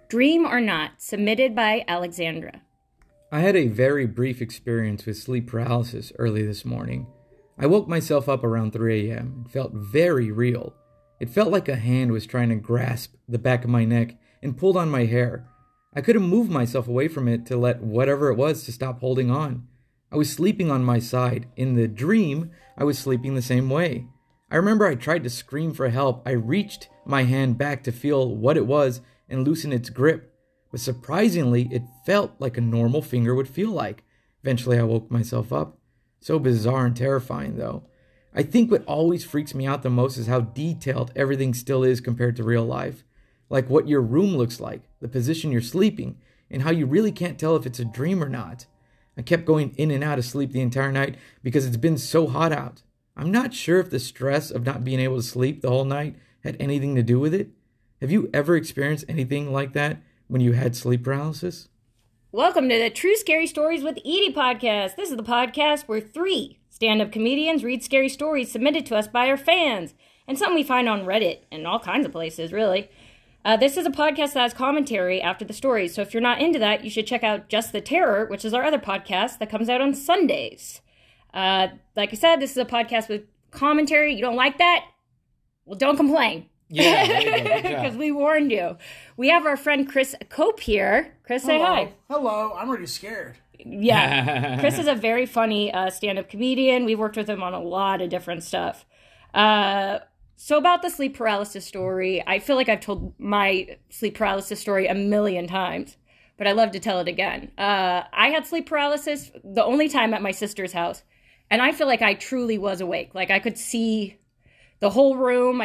Dream or Not, submitted by Alexandra. I had a very brief experience with sleep paralysis early this morning. I woke myself up around 3 a.m. and felt very real. It felt like a hand was trying to grasp the back of my neck and pulled on my hair. I couldn't move myself away from it to let whatever it was to stop holding on. I was sleeping on my side. In the dream, I was sleeping the same way. I remember I tried to scream for help. I reached my hand back to feel what it was and loosen its grip. But surprisingly, it felt like a normal finger would feel like. Eventually, I woke myself up. So bizarre and terrifying, though. I think what always freaks me out the most is how detailed everything still is compared to real life. Like what your room looks like, the position you're sleeping, and how you really can't tell if it's a dream or not. I kept going in and out of sleep the entire night because it's been so hot out. I'm not sure if the stress of not being able to sleep the whole night had anything to do with it. Have you ever experienced anything like that when you had sleep paralysis? Welcome to the True Scary Stories with Edie podcast. This is the podcast where 3 stand-up comedians read scary stories submitted to us by our fans, and some we find on Reddit and all kinds of places, really. This is a podcast that has commentary after the stories, so if you're not into that, you should check out Just the Terror, which is our other podcast that comes out on Sundays. Like I said, this is a podcast with commentary. You don't like that? Well, don't complain. Yeah, because we warned you. We have our friend Chris Cope here. Chris, say hi. Hello. I'm already scared. Yeah. Chris is a very funny stand-up comedian. We've worked with him on a lot of different stuff. So about the sleep paralysis story, I feel like I've told my sleep paralysis story a million times, but I love to tell it again. I had sleep paralysis the only time at my sister's house, and I feel like I truly was awake. Like I could see the whole room.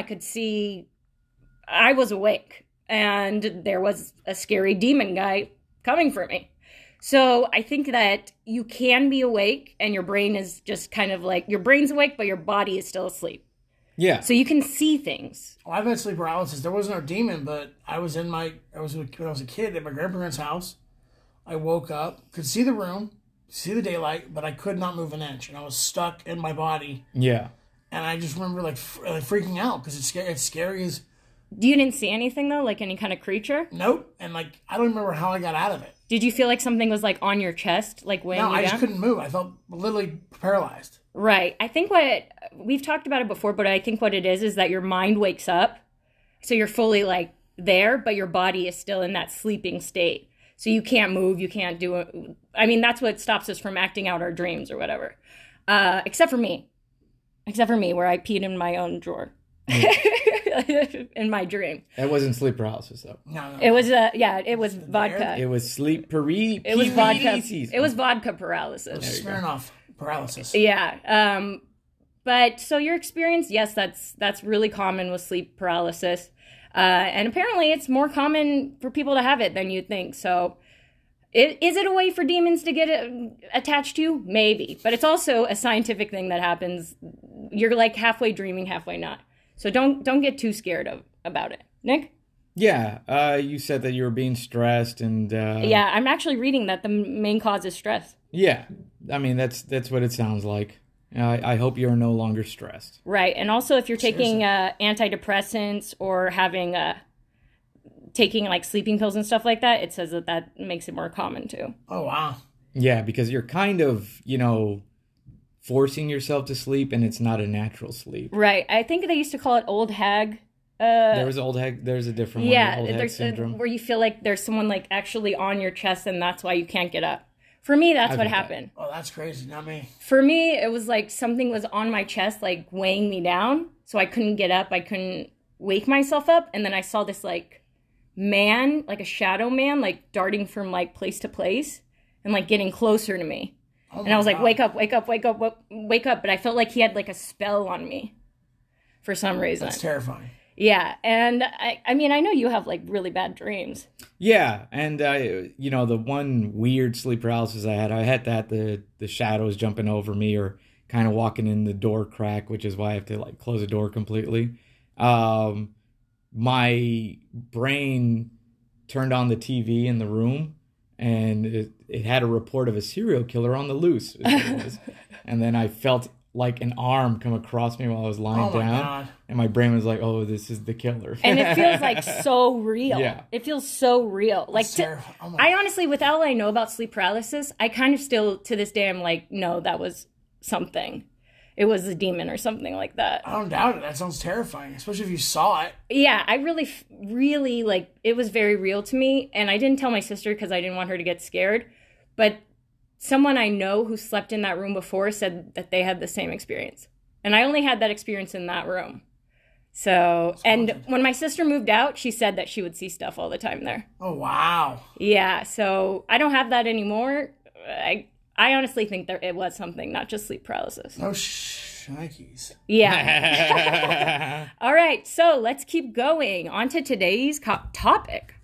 I was awake, and there was a scary demon guy coming for me. So I think that you can be awake, and your brain is just kind of like, your brain's awake, but your body is still asleep. Yeah. So you can see things. Well, I've had sleep paralysis. There was no demon, but when I was a kid at my grandparents' house. I woke up, could see the room, see the daylight, but I could not move an inch, and I was stuck in my body. Yeah. And I just remember like freaking out because it's scary as. You didn't see anything though, like any kind of creature? Nope. And like I don't remember how I got out of it. Did you feel like something was like on your chest, like weighing you down? No, I just couldn't move. I felt literally paralyzed. Right. I think we've talked about it before, but I think what it is that your mind wakes up. So you're fully like there, but your body is still in that sleeping state. So you can't move, you can't do it. I mean, that's what stops us from acting out our dreams or whatever. Except for me, where I peed in my own drawer. In my dream. That wasn't sleep paralysis, though. No. It was it was vodka. It was sleep paralysis. It was vodka. It was vodka paralysis. Smirnoff paralysis. Yeah. But so your experience, yes, that's really common with sleep paralysis. And apparently it's more common for people to have it than you'd think. So is it a way for demons to get attached to you? Maybe. But it's also a scientific thing that happens. You're like halfway dreaming, halfway not. So don't get too scared about it. Nick? Yeah. You said that you were being stressed and... Yeah, I'm actually reading that the main cause is stress. Yeah. I mean, that's what it sounds like. I hope you're no longer stressed. Right. And also if you're taking antidepressants or having taking like sleeping pills and stuff like that, it says that makes it more common too. Oh, wow. Yeah, because you're kind of, forcing yourself to sleep and it's not a natural sleep. Right. I think they used to call it old hag. There's a different one. Old hag syndrome. Where you feel like there's someone like actually on your chest and that's why you can't get up. For me, that's what happened. Oh, that's crazy. Not me. For me, it was like something was on my chest, like weighing me down. So I couldn't get up. I couldn't wake myself up. And then I saw this like man, like a shadow man, like darting from like place to place and like getting closer to me. Oh, and I was like, wake up, wake up, wake up, wake up. But I felt like he had like a spell on me for some reason. That's terrifying. Yeah. And I mean, I know you have like really bad dreams. Yeah. And, the one weird sleep paralysis I had that the shadows jumping over me or kind of walking in the door crack, which is why I have to like close the door completely. My brain turned on the TV in the room and it had a report of a serial killer on the loose. Is what it was. And then I felt like an arm come across me while I was lying Oh my down. God. And my brain was like, oh, this is the killer. And it feels like so real. Yeah. It feels so real. Like, terrifying. Oh my I honestly, with all I know about sleep paralysis, I kind of still, to this day, I'm like, no, that was something. It was a demon or something like that. I don't doubt it. That sounds terrifying, especially if you saw it. Yeah, I really, like, it was very real to me. And I didn't tell my sister because I didn't want her to get scared. But someone I know who slept in that room before said that they had the same experience. And I only had that experience in that room. So, and when my sister moved out, she said that she would see stuff all the time there. Oh, wow. Yeah, so I don't have that anymore. I honestly think it was something, not just sleep paralysis. No shnikes. Yeah. All right, so let's keep going. On to today's topic.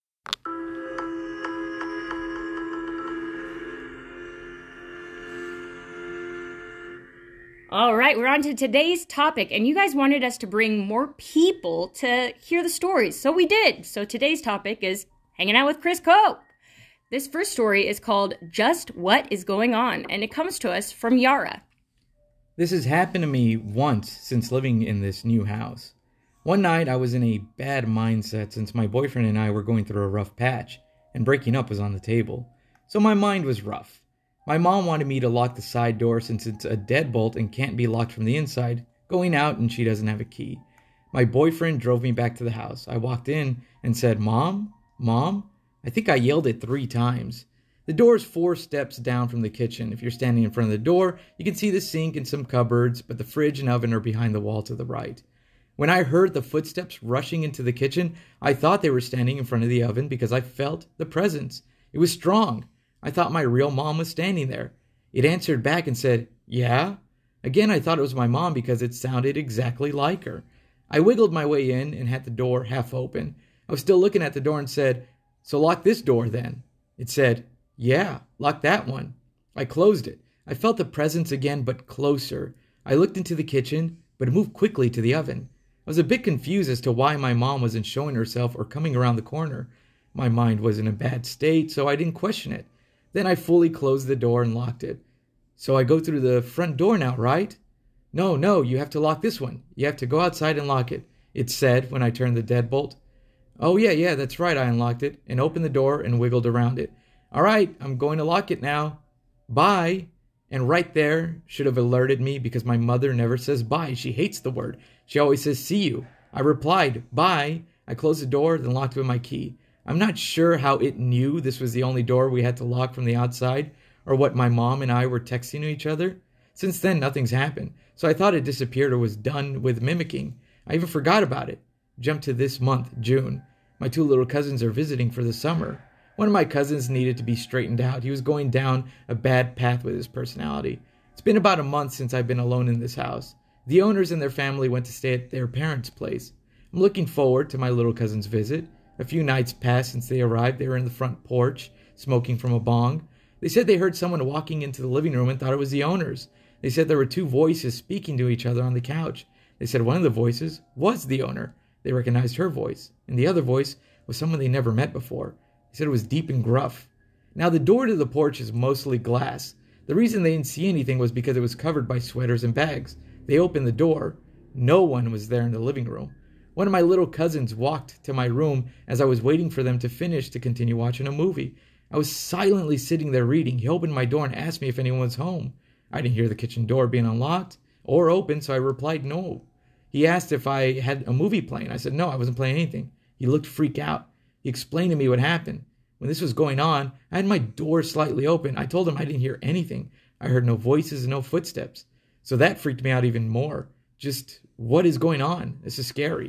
All right, we're on to today's topic, and you guys wanted us to bring more people to hear the stories, so we did. So today's topic is hanging out with Chris Cope. This first story is called Just What Is Going On, and it comes to us from Yara. This has happened to me once since living in this new house. One night I was in a bad mindset since my boyfriend and I were going through a rough patch, and breaking up was on the table. So my mind was rough. My mom wanted me to lock the side door since it's a deadbolt and can't be locked from the inside, going out and she doesn't have a key. My boyfriend drove me back to the house. I walked in and said, Mom? Mom? I think I yelled it 3 times. The door is 4 steps down from the kitchen. If you're standing in front of the door, you can see the sink and some cupboards, but the fridge and oven are behind the wall to the right. When I heard the footsteps rushing into the kitchen, I thought they were standing in front of the oven because I felt the presence. It was strong. I thought my real mom was standing there. It answered back and said, yeah? Again, I thought it was my mom because it sounded exactly like her. I wiggled my way in and had the door half open. I was still looking at the door and said, so lock this door then. It said, yeah, lock that one. I closed it. I felt the presence again, but closer. I looked into the kitchen, but it moved quickly to the oven. I was a bit confused as to why my mom wasn't showing herself or coming around the corner. My mind was in a bad state, so I didn't question it. Then I fully closed the door and locked it. So I go through the front door now, right? No, you have to lock this one. You have to go outside and lock it, it said when I turned the deadbolt. Oh, yeah, that's right, I unlocked it and opened the door and wiggled around it. All right, I'm going to lock it now. Bye. And right there should have alerted me because my mother never says bye. She hates the word. She always says see you. I replied, bye. I closed the door, then locked it with my key. I'm not sure how it knew this was the only door we had to lock from the outside, or what my mom and I were texting to each other. Since then, nothing's happened, so I thought it disappeared or was done with mimicking. I even forgot about it. Jump to this month, June. My 2 little cousins are visiting for the summer. One of my cousins needed to be straightened out. He was going down a bad path with his personality. It's been about a month since I've been alone in this house. The owners and their family went to stay at their parents' place. I'm looking forward to my little cousin's visit. A few nights passed since they arrived. They were in the front porch, smoking from a bong. They said they heard someone walking into the living room and thought it was the owners. They said there were 2 voices speaking to each other on the couch. They said one of the voices was the owner. They recognized her voice, and the other voice was someone they never met before. They said it was deep and gruff. Now, the door to the porch is mostly glass. The reason they didn't see anything was because it was covered by sweaters and bags. They opened the door. No one was there in the living room. One of my little cousins walked to my room as I was waiting for them to finish to continue watching a movie. I was silently sitting there reading. He opened my door and asked me if anyone was home. I didn't hear the kitchen door being unlocked or open, so I replied no. He asked if I had a movie playing. I said no, I wasn't playing anything. He looked freaked out. He explained to me what happened. When this was going on, I had my door slightly open. I told him I didn't hear anything. I heard no voices and no footsteps. So that freaked me out even more. Just what is going on? This is scary.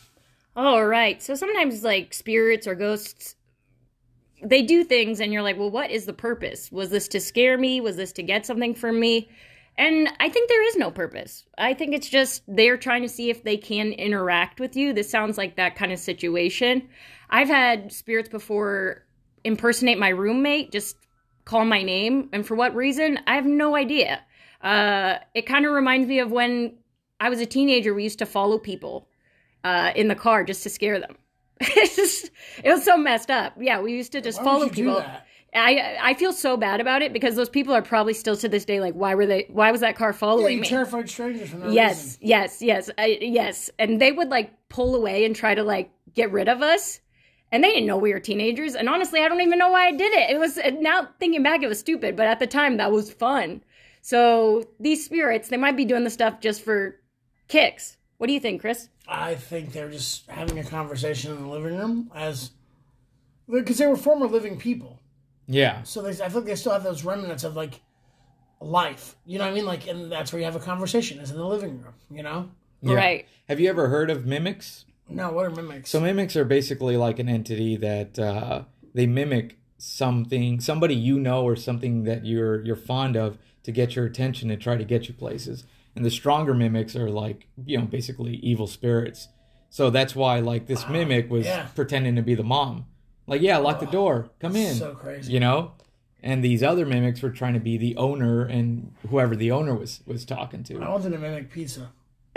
All right. So sometimes, like, spirits or ghosts, they do things and you're like, well, what is the purpose? Was this to scare me? Was this to get something from me? And I think there is no purpose. I think it's just they're trying to see if they can interact with you. This sounds like that kind of situation. I've had spirits before impersonate my roommate, just call my name. And for what reason? I have no idea. It kind of reminds me of when I was a teenager, we used to follow people in the car just to scare them. It was so messed up. Yeah, we used to just Why follow would you do people. that? I feel so bad about it because those people are probably still to this day like, why was that car following me? Terrified strangers for no reason. Yes. And they would like pull away and try to like get rid of us. And they didn't know we were teenagers. And honestly, I don't even know why I did it. It was, now thinking back, it was stupid. But at the time, that was fun. So these spirits, they might be doing the stuff just for kicks. What do you think, Chris? I think they're just having a conversation in the living room because they were former living people. Yeah. So I feel like they still have those remnants of like life. You know what I mean? Like, and that's where you have a conversation, is in the living room, you know? Yeah. Right. Have you ever heard of mimics? No, what are mimics? So mimics are basically like an entity that they mimic somebody you know or something that you're fond of to get your attention and try to get you places. And the stronger mimics are like, basically evil spirits. So that's why like this mimic was pretending to be the mom. Like, lock the door, come in. So crazy. And these other mimics were trying to be the owner and whoever the owner was talking to. I wanted to mimic pizza.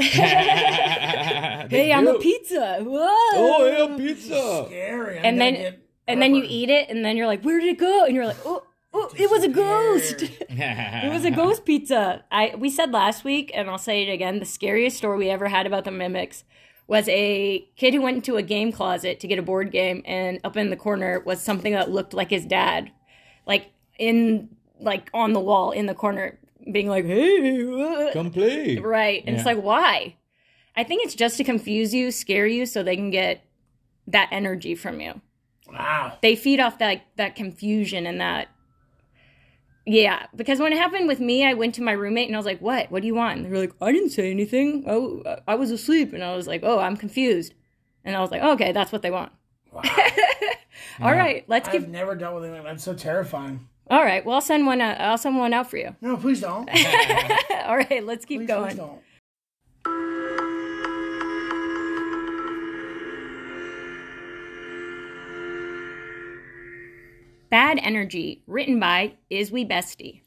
Hey, I'm a pizza. Whoa. Oh, yeah, pizza. Scary. And then you eat it, and then you're like, where did it go? And you're like, oh, it was a ghost. It was a ghost pizza. We said last week, and I'll say it again, the scariest story we ever had about the mimics was a kid who went into a game closet to get a board game, and up in the corner was something that looked like his dad. On the wall in the corner, being like, hey, come play. Right. And it's like, why? I think it's just to confuse you, scare you, so they can get that energy from you. Wow. They feed off that confusion and that. Yeah, because when it happened with me, I went to my roommate and I was like, what? What do you want? And they were like, I didn't say anything. Oh, I was asleep. And I was like, oh, I'm confused. And I was like, okay, that's what they want. Wow. All right, I've never dealt with anything. That's so terrifying. All right, well, I'll send one out for you. No, please don't. All right, let's keep going. Please don't. Bad Energy, written by Is We Bestie.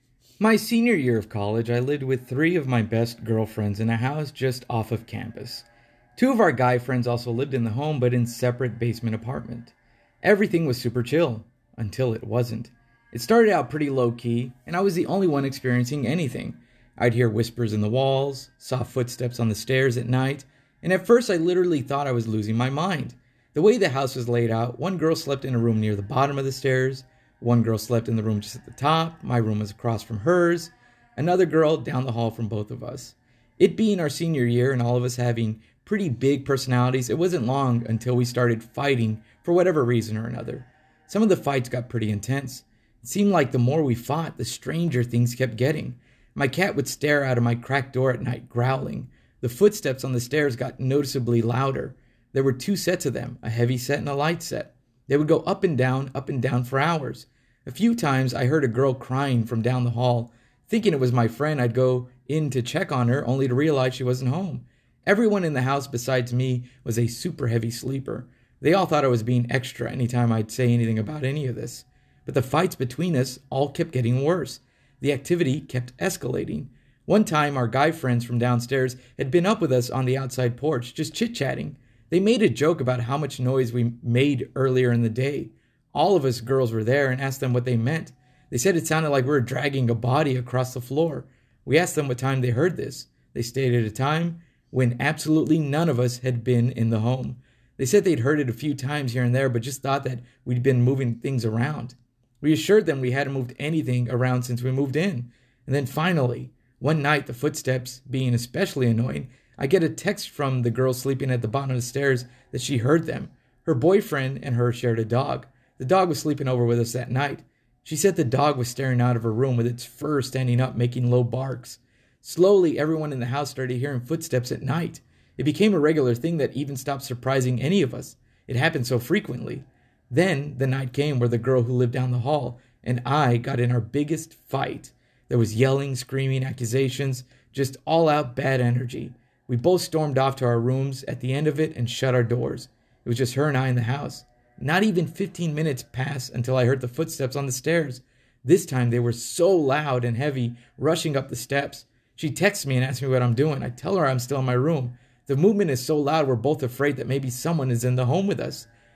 My senior year of college, I lived with 3 of my best girlfriends in a house just off of campus. 2 of our guy friends also lived in the home, but in separate basement apartment. Everything was super chill, until it wasn't. It started out pretty low-key, and I was the only one experiencing anything. I'd hear whispers in the walls, saw footsteps on the stairs at night, and at first I literally thought I was losing my mind. The way the house was laid out, one girl slept in a room near the bottom of the stairs, one girl slept in the room just at the top, my room was across from hers, another girl down the hall from both of us. It being our senior year and all of us having pretty big personalities, it wasn't long until we started fighting for whatever reason or another. Some of the fights got pretty intense. It seemed like the more we fought, the stranger things kept getting. My cat would stare out of my cracked door at night, growling. The footsteps on the stairs got noticeably louder. There were 2 sets of them, a heavy set and a light set. They would go up and down for hours. A few times I heard a girl crying from down the hall. Thinking it was my friend, I'd go in to check on her, only to realize she wasn't home. Everyone in the house besides me was a super heavy sleeper. They all thought I was being extra anytime I'd say anything about any of this. But the fights between us all kept getting worse. The activity kept escalating. One time, our guy friends from downstairs had been up with us on the outside porch, just chit-chatting. They made a joke about how much noise we made earlier in the day. All of us girls were there and asked them what they meant. They said it sounded like we were dragging a body across the floor. We asked them what time they heard this. They stated a time when absolutely none of us had been in the home. They said they'd heard it a few times here and there, but just thought that we'd been moving things around. We assured them we hadn't moved anything around since we moved in. And then finally, one night, the footsteps being especially annoying, I get a text from the girl sleeping at the bottom of the stairs that she heard them. Her boyfriend and her shared a dog. The dog was sleeping over with us that night. She said the dog was staring out of her room with its fur standing up, making low barks. Slowly, everyone in the house started hearing footsteps at night. It became a regular thing that even stopped surprising any of us. It happened so frequently. Then the night came where the girl who lived down the hall and I got in our biggest fight. There was yelling, screaming, accusations, just all-out bad energy. We both stormed off to our rooms at the end of it and shut our doors. It was just her and I in the house. Not even 15 minutes passed until I heard the footsteps on the stairs. This time they were so loud and heavy, rushing up the steps. She texts me and asks me what I'm doing. I tell her I'm still in my room. The movement is so loud we're both afraid that maybe someone is in the home with us.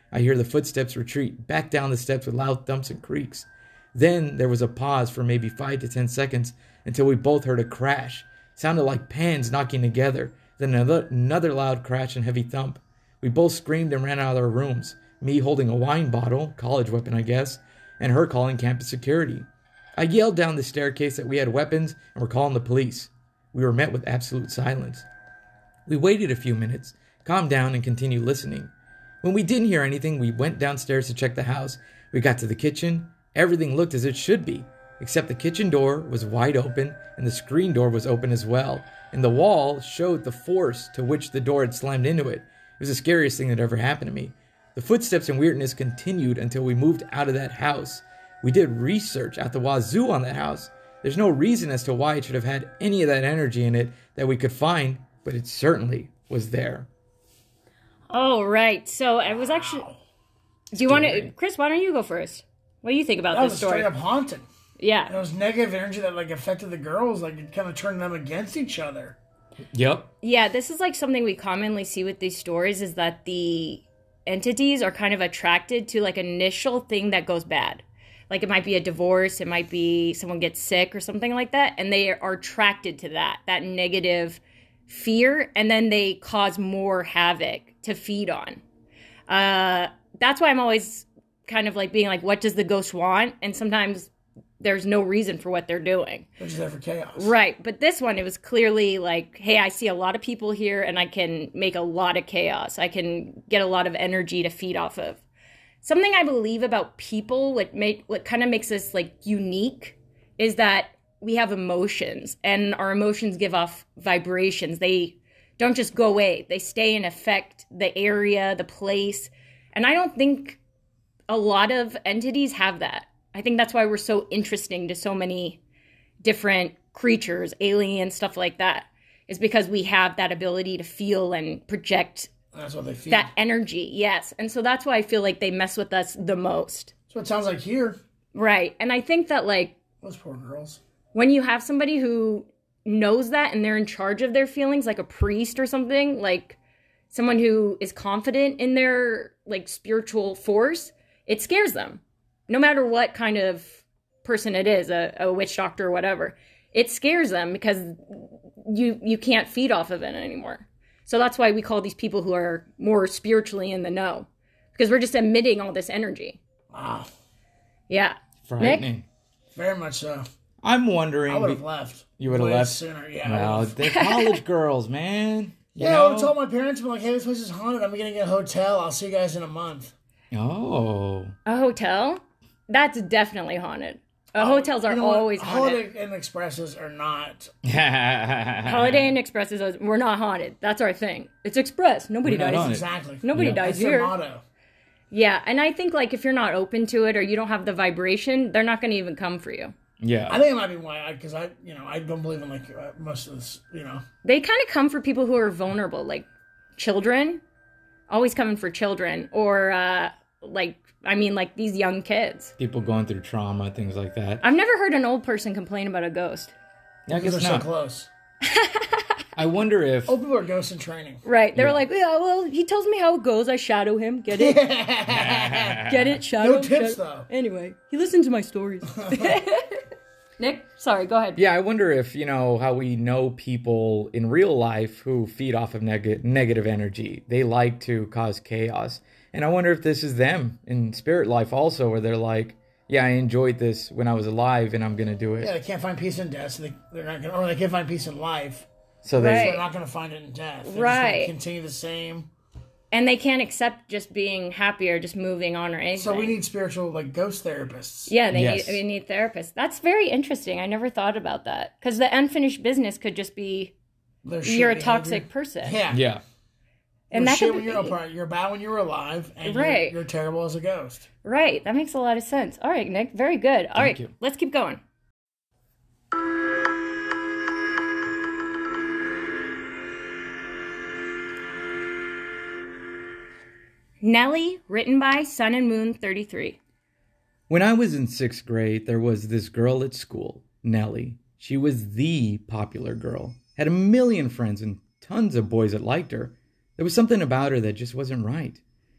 I hear the footsteps retreat back down the steps with loud thumps and creaks. Then there was a pause for maybe 5 to 10 seconds until we both heard a crash. It sounded like pans knocking together. Then another loud crash and heavy thump. We both screamed and ran out of our rooms, me holding a wine bottle, college weapon I guess, and her calling campus security. I yelled down the staircase that we had weapons and were calling the police. We were met with absolute silence. We waited a few minutes, calmed down, and continued listening. When we didn't hear anything, we went downstairs to check the house. We got to the kitchen. Everything looked as it should be, except the kitchen door was wide open and the screen door was open as well, and the wall showed the force to which the door had slammed into it. It was the scariest thing that ever happened to me. The footsteps and weirdness continued until we moved out of that house. We did research at the wazoo on that house. There's no reason as to why it should have had any of that energy in it that we could find, but it certainly was there. Oh, right. So I was actually... Do you want to... Chris, why don't you go first? What do you think about That this was story? straight up haunted. Yeah. And it was negative energy that like affected the girls. Like it kind of turned them against each other. Yep. Yeah, this is like something we commonly see with these stories is that the entities are kind of attracted to like initial thing that goes bad. Like it might be a divorce, it might be someone gets sick or something like that, and they are attracted to that negative fear, and then they cause more havoc to feed on. That's why I'm always kind of like being like, what does the ghost want? And sometimes there's no reason for what they're doing. They're just there for chaos. Right. But this one, it was clearly like, hey, I see a lot of people here and I can make a lot of chaos. I can get a lot of energy to feed off of. Something I believe about people, what kind of makes us like unique is that we have emotions, and our emotions give off vibrations. They don't just go away. They stay and affect the area, the place. And I don't think a lot of entities have that. I think that's why we're so interesting to so many different creatures, aliens, stuff like that, is because we have that ability to feel and project That's what they feel. that energy. Yes. And so that's why I feel like they mess with us the most. That's what it sounds like here. Right. And I think that like Those poor girls. when you have somebody who knows that and they're in charge of their feelings, like a priest or something, like someone who is confident in their like spiritual force, it scares them. No matter what kind of person it is, a witch doctor or whatever, it scares them because you can't feed off of it anymore. So that's why we call these people who are more spiritually in the know, because we're just emitting all this energy. Wow. Yeah. Frightening. Nick? Very much so. I'm wondering. I would have left. You would have Way left sooner. Yeah. I Well, would've. they're college girls, man. Yeah, I would told my parents, I'm like, hey, this place is haunted. I'm going to get a hotel. I'll see you guys in a month. Oh. A hotel? That's definitely haunted. Hotels are always haunted. Holiday Inn Expresses are not. Holiday Inn Expresses, we're not haunted. That's our thing. It's express. Nobody We're not dies. haunted. Exactly. Nobody Yeah. dies That's their here. motto. Yeah, and I think like if you're not open to it or you don't have the vibration, they're not going to even come for you. Yeah. I think it might be why, because I don't believe in like most of this, They kind of come for people who are vulnerable, like children. Always coming for children, or like these young kids. People going through trauma, things like that. I've never heard an old person complain about a ghost. I because guess they're not. so close. I wonder if. Old people are ghosts in training. Right? They're Yeah. like, yeah, well, he tells me how it goes. I shadow him. Get it? Get it? Shadow. No tips, shadow. though. Anyway, he listens to my stories. Nick, sorry, go ahead. Yeah, I wonder if, how we know people in real life who feed off of negative energy. They like to cause chaos. And I wonder if this is them in spirit life also, where they're like, yeah, I enjoyed this when I was alive and I'm going to do it. Yeah, they can't find peace in death, so they're not gonna, or they can't find peace in life, So they, so Right. they're not going to find it in death. They're just Right. gonna continue the same. And they can't accept just being happy or just moving on or anything. So we need spiritual, like, ghost therapists. Yeah, Yes. we need therapists. That's very interesting. I never thought about that. Because the unfinished business could just be Their shit you're a behavior. toxic person. Yeah. yeah. And You're that shit could when be, you're bad when you were alive, and Right. you're terrible as a ghost. right. That makes a lot of sense. All right, Nick. Very good. All right, you. let's keep going. Nellie, written by Sun and Moon 33. When I was in 6th grade, there was this girl at school, Nellie. She was the popular girl, had a million friends and tons of boys that liked her. There was something about her that just wasn't right.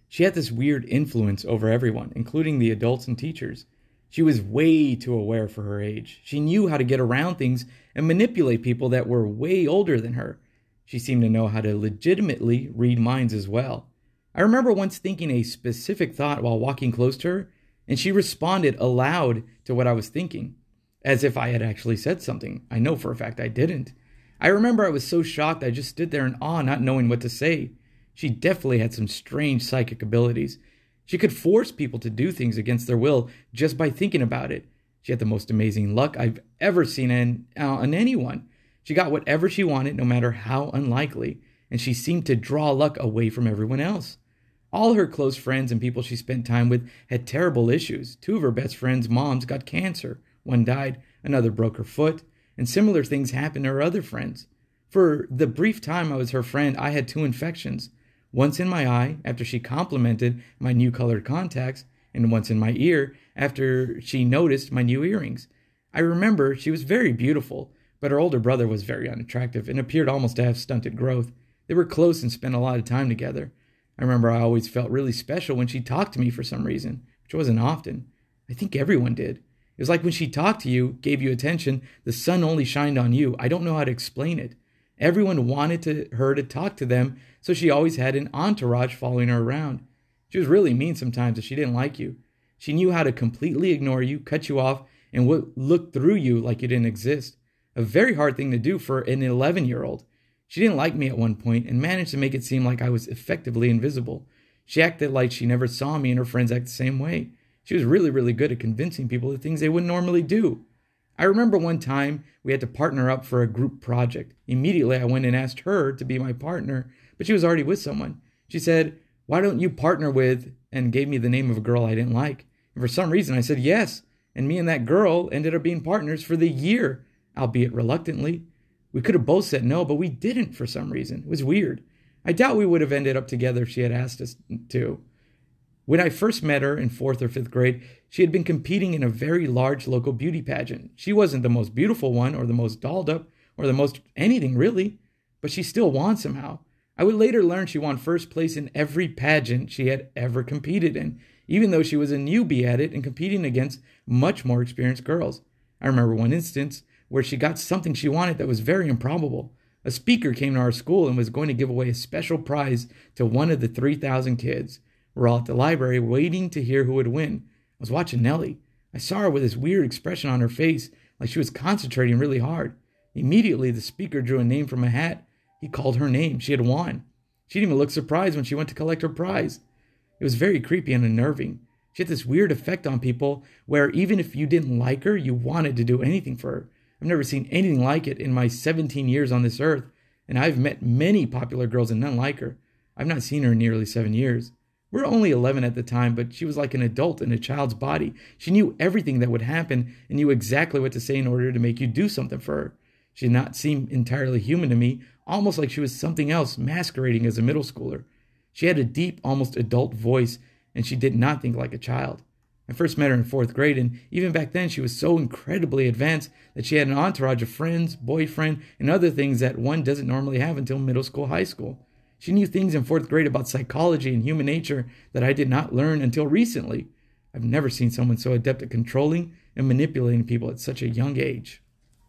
She had this weird influence over everyone, including the adults and teachers. She was way too aware for her age. She knew how to get around things and manipulate people that were way older than her. She seemed to know how to legitimately read minds as well. I remember once thinking a specific thought while walking close to her, and she responded aloud to what I was thinking, as if I had actually said something. I know for a fact I didn't. I remember I was so shocked I just stood there in awe, not knowing what to say. She definitely had some strange psychic abilities. She could force people to do things against their will just by thinking about it. She had the most amazing luck I've ever seen in anyone. She got whatever she wanted, no matter how unlikely, and she seemed to draw luck away from everyone else. All her close friends and people she spent time with had terrible issues. 2 of her best friends' moms got cancer. One died, another broke her foot, and similar things happened to her other friends. For the brief time I was her friend, I had 2 infections. Once in my eye, after she complimented my new colored contacts, and once in my ear, after she noticed my new earrings. I remember she was very beautiful, but her older brother was very unattractive and appeared almost to have stunted growth. They were close and spent a lot of time together. I remember I always felt really special when she talked to me for some reason, which wasn't often. I think everyone did. It was like when she talked to you, gave you attention, the sun only shined on you. I don't know how to explain it. Everyone wanted her to talk to them, so she always had an entourage following her around. She was really mean sometimes if she didn't like you. She knew how to completely ignore you, cut you off, and would look through you like you didn't exist. A very hard thing to do for an 11-year-old. She didn't like me at one point and managed to make it seem like I was effectively invisible. She acted like she never saw me, and her friends act the same way. She was really, really good at convincing people of things they wouldn't normally do. I remember one time we had to partner up for a group project. Immediately I went and asked her to be my partner, but she was already with someone. She said, "Why don't you partner with," and gave me the name of a girl I didn't like. And for some reason I said yes, and me and that girl ended up being partners for the year, albeit reluctantly. We could have both said no, but we didn't for some reason. It was weird. I doubt we would have ended up together if she had asked us to. When I first met her in 4th or 5th grade, she had been competing in a very large local beauty pageant. She wasn't the most beautiful one or the most dolled up or the most anything really, but she still won somehow. I would later learn she won first place in every pageant she had ever competed in, even though she was a newbie at it and competing against much more experienced girls. I remember one instance where she got something she wanted that was very improbable. A speaker came to our school and was going to give away a special prize to one of the 3,000 kids. We're all at the library waiting to hear who would win. I was watching Nellie. I saw her with this weird expression on her face, like she was concentrating really hard. Immediately, the speaker drew a name from a hat. He called her name. She had won. She didn't even look surprised when she went to collect her prize. It was very creepy and unnerving. She had this weird effect on people where even if you didn't like her, you wanted to do anything for her. I've never seen anything like it in my 17 years on this earth, and I've met many popular girls and none like her. I've not seen her in nearly 7 years. We were only 11 at the time, but she was like an adult in a child's body. She knew everything that would happen and knew exactly what to say in order to make you do something for her. She did not seem entirely human to me, almost like she was something else masquerading as a middle schooler. She had a deep, almost adult voice, and she did not think like a child. I first met her in 4th grade, and even back then she was so incredibly advanced that she had an entourage of friends, boyfriend, and other things that one doesn't normally have until middle school, high school. She knew things in 4th grade about psychology and human nature that I did not learn until recently. I've never seen someone so adept at controlling and manipulating people at such a young age.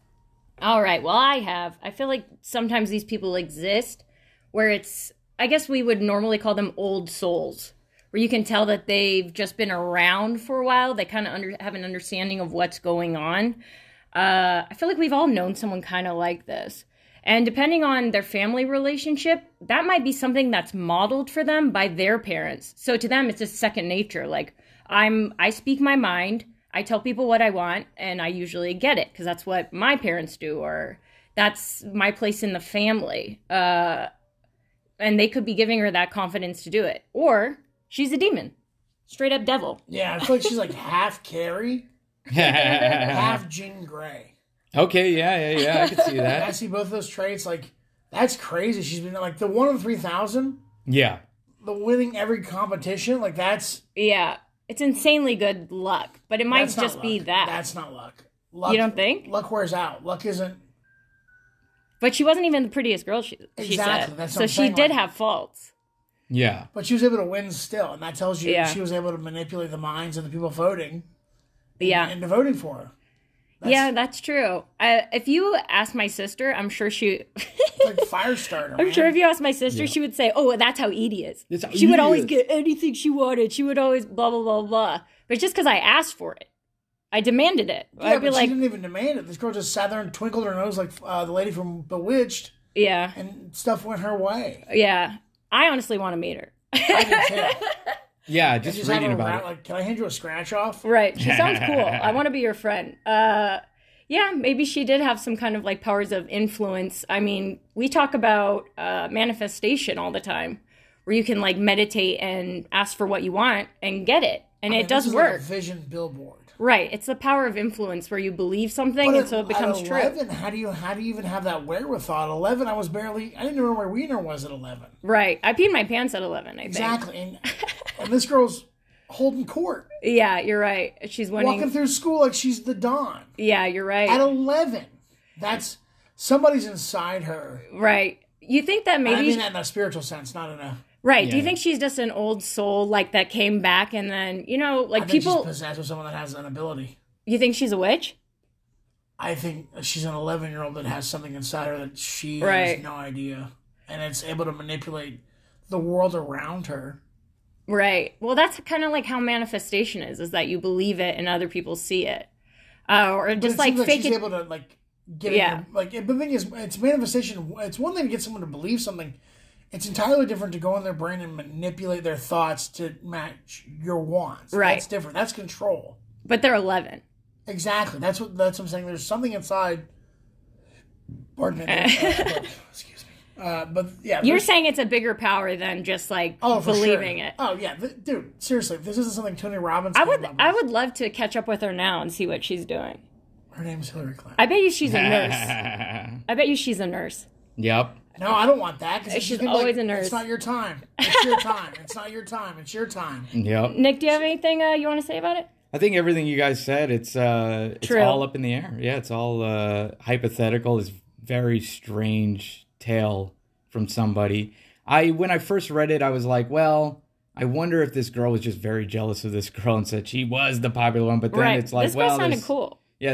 All right, well, I have. I feel like sometimes these people exist where it's, I guess we would normally call them old souls, where you can tell that they've just been around for a while. They kind of have an understanding of what's going on. I feel like we've all known someone kind of like this. And depending on their family relationship, that might be something that's modeled for them by their parents. So to them, it's just second nature. Like, I speak my mind, I tell people what I want, and I usually get it because that's what my parents do, or that's my place in the family. And they could be giving her that confidence to do it. Or she's a demon. Straight up devil. Yeah, I feel like she's like half Carrie, half Jean Grey. Okay, yeah, I can see that. I see both of those traits. Like, that's crazy. She's been like the one of the 3,000. Yeah. The winning every competition. Like, that's... Yeah. It's insanely good luck. But it might just be that. That's not luck. Luck. You don't think? Luck wears out. Luck isn't... But she wasn't even the prettiest girl, she Exactly. said. That's what so I'm she saying, did like, have faults. Yeah. But she was able to win still, and that tells you Yeah. she was able to manipulate the minds of the people voting Yeah. into voting for her. Yeah, that's true. If you ask my sister, I'm sure she. It's like fire starter. I'm man. sure if you ask my sister, she would say, "Oh, that's how Edie is. That's how She would Edie always is." get anything she wanted. She would always blah blah blah blah." But it's just because I asked for it, I demanded it. Yeah, I'd be but like, she didn't even demand it. This girl just sat there and twinkled her nose like the lady from Bewitched, "Yeah, and stuff went her way. yeah." I honestly want to meet her. I did too. Yeah, And just have reading her about around, it. like, can I hand you a scratch off? Right? She sounds cool. I want to be your friend. Yeah, maybe she did have some kind of like powers of influence. I mean, we talk about manifestation all the time, where you can like meditate and ask for what you want and get it, and it does This is work. Like a vision billboard. Right. It's the power of influence where you believe something and so it becomes at true. 11, how do you even have that wherewithal? At 11, I didn't even know where Wiener was at 11. Right. I peed my pants at 11, I think. Exactly, and this girl's holding court, Yeah, you're right. She's winning. walking through school like she's the Dawn. Yeah, you're At right. 11, that's somebody's inside her. Right. You think that maybe... I mean that in a spiritual sense, not in a... right. Do you Yeah. think she's just an old soul like that came back and then, you know, like I think people... she's possessed with someone that has an ability. You think she's a witch? I think she's an 11-year-old that has something inside her that she Right. has no idea. And it's able to manipulate the world around her. Right. Well, that's kind of like how manifestation is that you believe it and other people see it. Or But just it like seems fake she's it. able to like get Yeah. like the thing is it's manifestation. It's one thing to get someone to believe something. It's entirely different to go in their brain and manipulate their thoughts to match your wants. Right. That's different. That's control. But they're 11. Exactly. That's what I'm saying. There's something inside. Pardon me. Excuse me. But yeah, You're there's- saying it's a bigger power than just like for believing sure. it. Oh yeah, dude. Seriously, if this isn't something Tony Robbins. I came would up with, I would love to catch up with her now and see what she's doing. Her name's Hillary Clinton. I bet you she's a nurse. I bet you she's a nurse. Yep. No, I don't want that. 'Cause She's gonna be always a nurse. It's not your time. It's your time. It's not your time. It's your time. Yep. Nick, do you have anything you want to say about it? I think everything you guys said, it's True. all up in the air. Yeah, it's all hypothetical. It's very strange tale from somebody. When I first read it, I was like, well, I wonder if this girl was just very jealous of this girl and said she was the popular one. But then Right. it's like, This girl well, sounded there's, cool. yeah,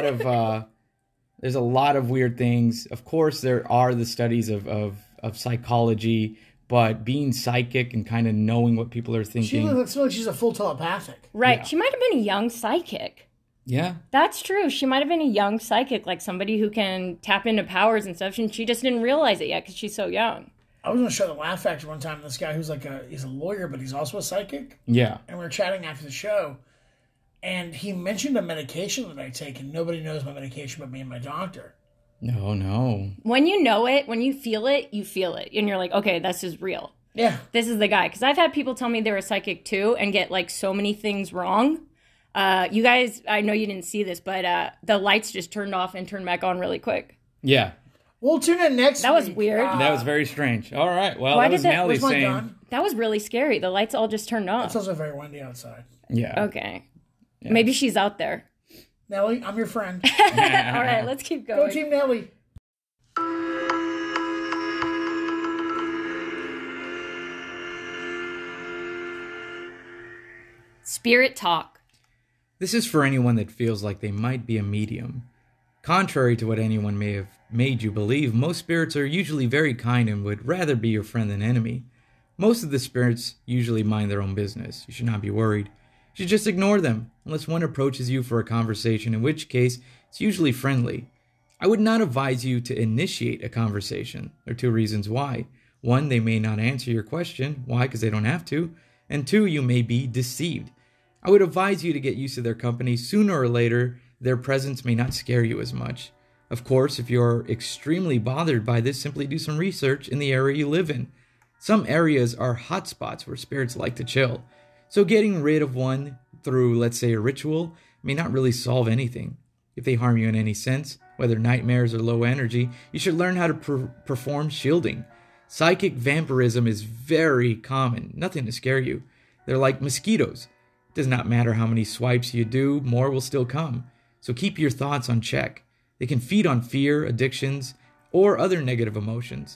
there's a lot of weird things. Of course, there are the studies of psychology, but being psychic and kind of knowing what people are She thinking. looks like she's a full telepathic. Right. Yeah. She might have been a young psychic. Yeah. That's true. She might have been a young psychic, like somebody who can tap into powers and stuff, and she just didn't realize it yet because she's so young. I was going to show the Laugh Factory one time. This guy who's he's a lawyer, but he's also a psychic. Yeah. And we were chatting after the show, and he mentioned a medication that I take, and nobody knows my medication but me and my doctor. No. When you know it, when you feel it, and you're like, okay, this is real. Yeah. This is the guy. Because I've had people tell me they're a psychic too and get like so many things wrong. You guys, I know you didn't see this, but the lights just turned off and turned back on really quick. Yeah. We'll tune in next That was week. weird. That was very strange. All right. Well, Why that did was that- Nelly Where's my saying. gun? That was really scary. The lights all just turned off. It's also very windy outside. Yeah. Okay. Maybe she's out there. Nelly, I'm your friend. All right, let's keep Go going. Team Nelly. Spirit talk. This is for anyone that feels like they might be a medium. Contrary to what anyone may have made you believe, most spirits are usually very kind and would rather be your friend than enemy. Most of the spirits usually mind their own business. You should not be worried. You should just ignore them, unless one approaches you for a conversation, in which case it's usually friendly. I would not advise you to initiate a conversation. There are two reasons why. One, they may not answer your question. Why? Because they don't have to. And two, you may be deceived. I would advise you to get used to their company. Sooner or later, their presence may not scare you as much. Of course, if you're extremely bothered by this, simply do some research in the area you live in. Some areas are hotspots where spirits like to chill. So getting rid of one through, let's say, a ritual may not really solve anything. If they harm you in any sense, whether nightmares or low energy, you should learn how to perform shielding. Psychic vampirism is very common, nothing to scare you. They're like mosquitoes. It does not matter how many swipes you do, more will still come. So keep your thoughts on check. They can feed on fear, addictions, or other negative emotions.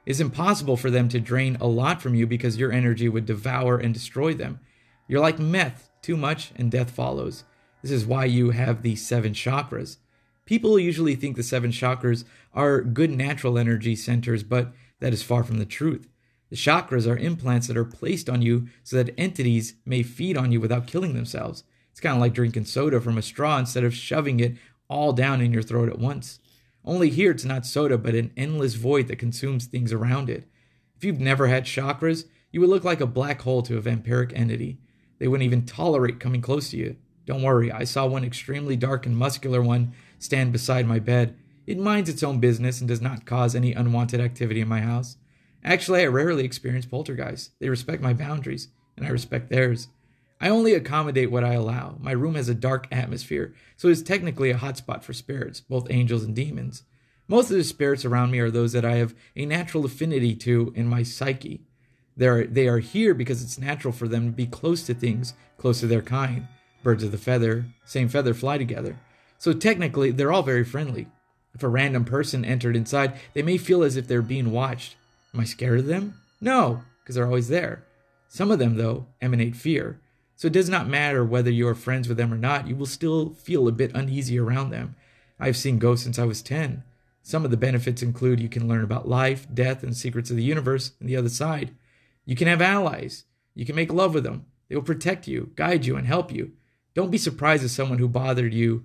It's impossible for them to drain a lot from you because your energy would devour and destroy them. You're like meth, too much and death follows. This is why you have the 7 chakras. People usually think the 7 chakras are good natural energy centers, but that is far from the truth. The chakras are implants that are placed on you so that entities may feed on you without killing themselves. It's kind of like drinking soda from a straw instead of shoving it all down in your throat at once. Only here it's not soda, but an endless void that consumes things around it. If you've never had chakras, you would look like a black hole to a vampiric entity. They wouldn't even tolerate coming close to you. Don't worry, I saw one extremely dark and muscular one stand beside my bed. It minds its own business and does not cause any unwanted activity in my house. Actually, I rarely experience poltergeists. They respect my boundaries, and I respect theirs. I only accommodate what I allow. My room has a dark atmosphere, so it is technically a hotspot for spirits, both angels and demons. Most of the spirits around me are those that I have a natural affinity to in my psyche. They are here because it's natural for them to be close to things, close to their kind. Birds of the feather, same feather fly together. So technically, they're all very friendly. If a random person entered inside, they may feel as if they're being watched. Am I scared of them? No, because they're always there. Some of them, though, emanate fear. So it does not matter whether you are friends with them or not, you will still feel a bit uneasy around them. I've seen ghosts since I was 10. Some of the benefits include you can learn about life, death, and secrets of the universe and the other side. You can have allies. You can make love with them. They will protect you, guide you, and help you. Don't be surprised if someone who bothered you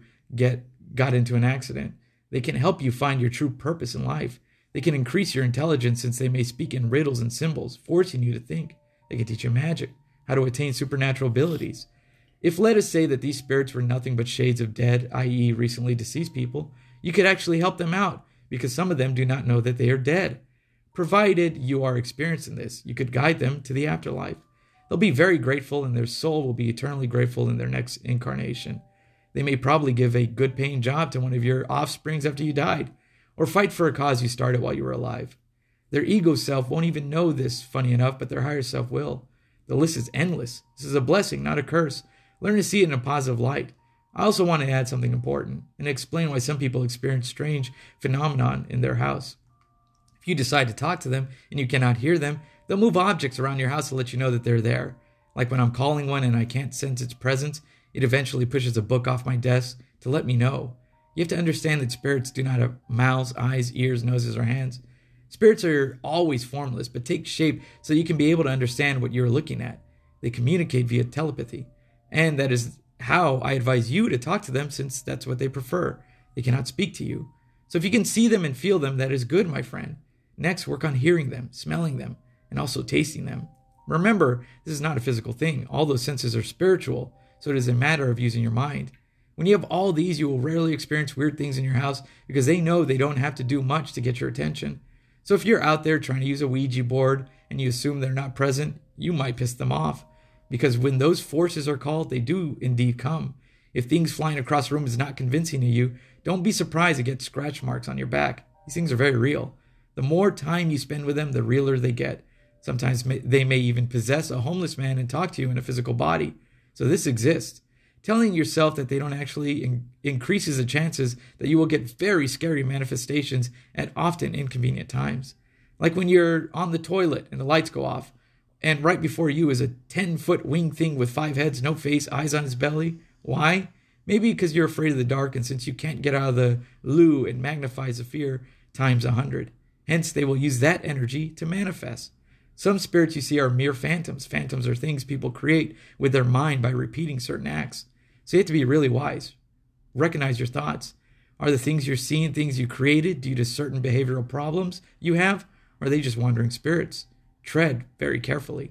got into an accident. They can help you find your true purpose in life. They can increase your intelligence since they may speak in riddles and symbols, forcing you to think. They can teach you magic, how to attain supernatural abilities. If let us say that these spirits were nothing but shades of dead, i.e. recently deceased people, you could actually help them out because some of them do not know that they are dead. Provided you are experiencing this, you could guide them to the afterlife. They'll be very grateful and their soul will be eternally grateful in their next incarnation. They may probably give a good paying job to one of your offsprings after you died, or fight for a cause you started while you were alive. Their ego self won't even know this, funny enough, but their higher self will. The list is endless. This is a blessing, not a curse. Learn to see it in a positive light. I also want to add something important and explain why some people experience strange phenomenon in their house. If you decide to talk to them and you cannot hear them, they'll move objects around your house to let you know that they're there. Like when I'm calling one and I can't sense its presence, it eventually pushes a book off my desk to let me know. You have to understand that spirits do not have mouths, eyes, ears, noses, or hands. Spirits are always formless, but take shape so you can be able to understand what you're looking at. They communicate via telepathy. And that is how I advise you to talk to them, since that's what they prefer. They cannot speak to you. So if you can see them and feel them, that is good, my friend. Next, work on hearing them, smelling them, and also tasting them. Remember, this is not a physical thing. All those senses are spiritual, so it is a matter of using your mind. When you have all these, you will rarely experience weird things in your house because they know they don't have to do much to get your attention. So if you're out there trying to use a Ouija board and you assume they're not present, you might piss them off. Because when those forces are called, they do indeed come. If things flying across the room is not convincing to you, don't be surprised to get scratch marks on your back. These things are very real. The more time you spend with them, the realer they get. Sometimes they may even possess a homeless man and talk to you in a physical body. So this exists. Telling yourself that they don't actually increases the chances that you will get very scary manifestations at often inconvenient times. Like when you're on the toilet and the lights go off, and right before you is a 10-foot winged thing with 5 heads, no face, eyes on its belly. Why? Maybe because you're afraid of the dark, and since you can't get out of the loo, it magnifies the fear times 100. Hence, they will use that energy to manifest. Some spirits you see are mere phantoms. Phantoms are things people create with their mind by repeating certain acts. So you have to be really wise. Recognize your thoughts. Are the things you're seeing things you created due to certain behavioral problems you have? Or are they just wandering spirits? Tread very carefully.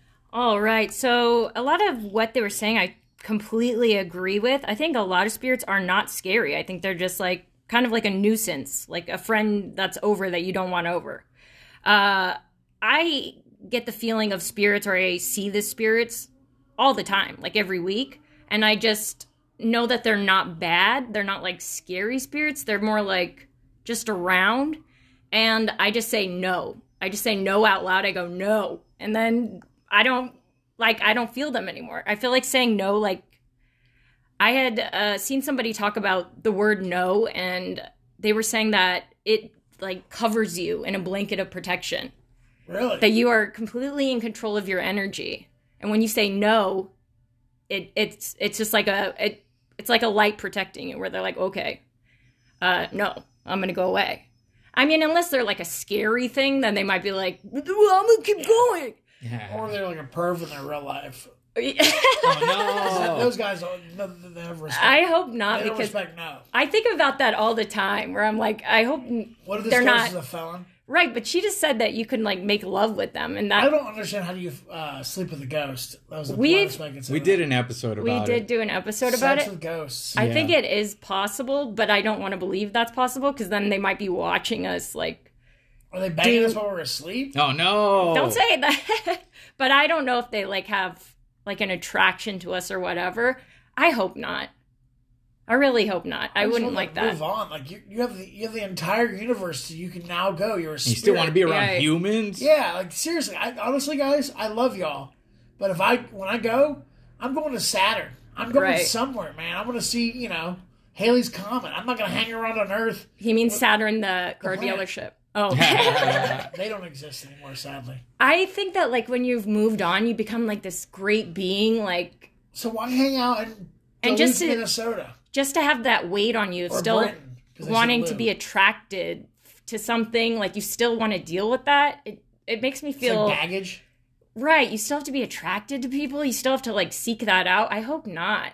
All right. So a lot of what they were saying, I completely agree with. I think a lot of spirits are not scary. I think they're just like kind of like a nuisance, like a friend that's over that you don't want over. I get the feeling of spirits, or I see the spirits all the time, like every week. And I just know that they're not bad. They're not like scary spirits. They're more like just around. And I just say no. I just say no out loud. I go, no. And then I don't feel them anymore. I feel like saying no, like I had seen somebody talk about the word no, and they were saying that it like covers you in a blanket of protection. Really? That you are completely in control of your energy. And when you say no, it's just like it's like a light protecting you, where they're like, okay, no, I'm gonna go away. I mean, unless they're like a scary thing, then they might be like, well, I'm gonna keep going. Or they're like a perv in their real life. Oh, no. Those guys don't they have respect. I hope not, They don't because respect no. I think about that all the time, where I'm like, I hope What if this they're goes not as a felon? right. But she just said that you can like make love with them, and I that don't understand how do you sleep with a ghost. That was the We've- bluntest way I could say We that. did an episode we about did it. do an episode about Sex it. with ghosts. I Yeah. think it is possible, but I don't want to believe that's possible, because then they might be watching us like. Are they banging us while we're asleep? Oh, no. Don't say that. But I don't know if they like have like an attraction to us or whatever. I hope not. I really hope not. I just wouldn't wanna, like that. Move on. Like you have the entire universe. You can now go. You're a You spirit. still want to be around Yeah. humans? Yeah, like seriously. Honestly, guys, I love y'all. But when I go, I'm going to Saturn. I'm going Right. somewhere, man. I want to see, Haley's Comet. I'm not going to hang around on Earth. He means Saturn, the car planet. dealership. Oh. They don't exist anymore, sadly. I think that like when you've moved on, you become like this great being, like So why hang out in And Duluth, just to- Minnesota just to have that weight on you of or still Britain? 'Cause they wanting still to be live. attracted to something, like you still want to deal with that. It makes me It's feel like baggage. right. You still have to be attracted to people. You still have to like seek that out. I hope not.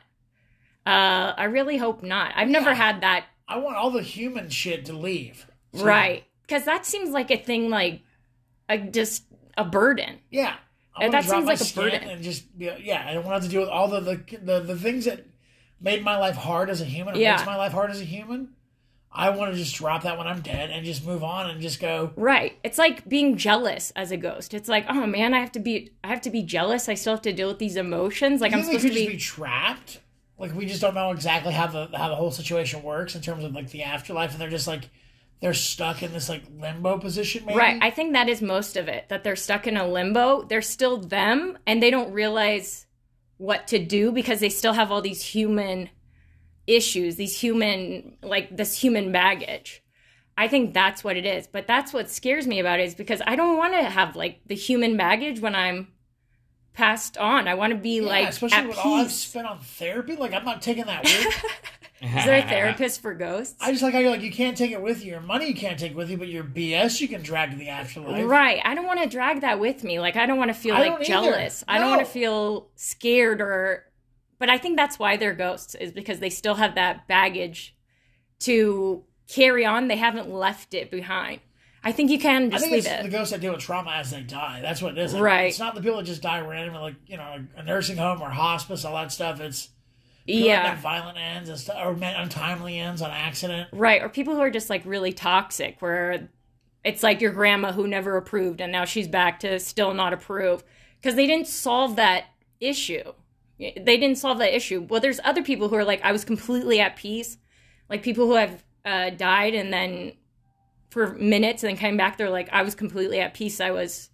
I really hope not. I've never Yeah. had that. I want all the human shit to leave. So- Right. Because that seems like a thing, like just a burden. Yeah. I And want that to drop seems my like a skin burden. and just be, I don't want to have to deal with all the things that made my life hard as a human. Or Yeah. makes my life hard as a human. I want to just drop that when I'm dead and just move on and just go. Right. It's like being jealous as a ghost. It's like, oh man, I have to be jealous. I still have to deal with these emotions. Like I I'm think we supposed could to just be trapped. Like we just don't know exactly how the whole situation works in terms of like the afterlife, and they're just like they're stuck in this like limbo position. Maybe. Right. I think that is most of it. That they're stuck in a limbo. They're still them, and they don't realize what to do because they still have all these human issues, this human baggage. I think that's what it is. But that's what scares me about it, is because I don't want to have like the human baggage when I'm passed on. I want to be like especially at with all I've peace. spent on therapy. Like I'm not taking that with. Is there a therapist for ghosts? I just like you can't take it with you. Your money you can't take with you, but your BS you can drag to the afterlife. Right. I don't want to drag that with me. Like I don't want to feel I like don't either. jealous. I don't No. want to feel scared but I think that's why they're ghosts, is because they still have that baggage to carry on. They haven't left it behind. I think you can I just think leave it's the it. ghosts that deal with trauma as they die. That's what it is. Like, Right. It's not the people that just die randomly, like a nursing home or hospice, all that stuff. It's people that Yeah. have violent ends and stuff, or untimely ends on accident. Right. Or people who are just like really toxic, where it's like your grandma who never approved and now she's back to still not approve because they didn't solve that issue. They didn't solve that issue. Well, there's other people who are like, I was completely at peace. Like people who have died and then for minutes and then came back, they're like, I was completely at peace. I was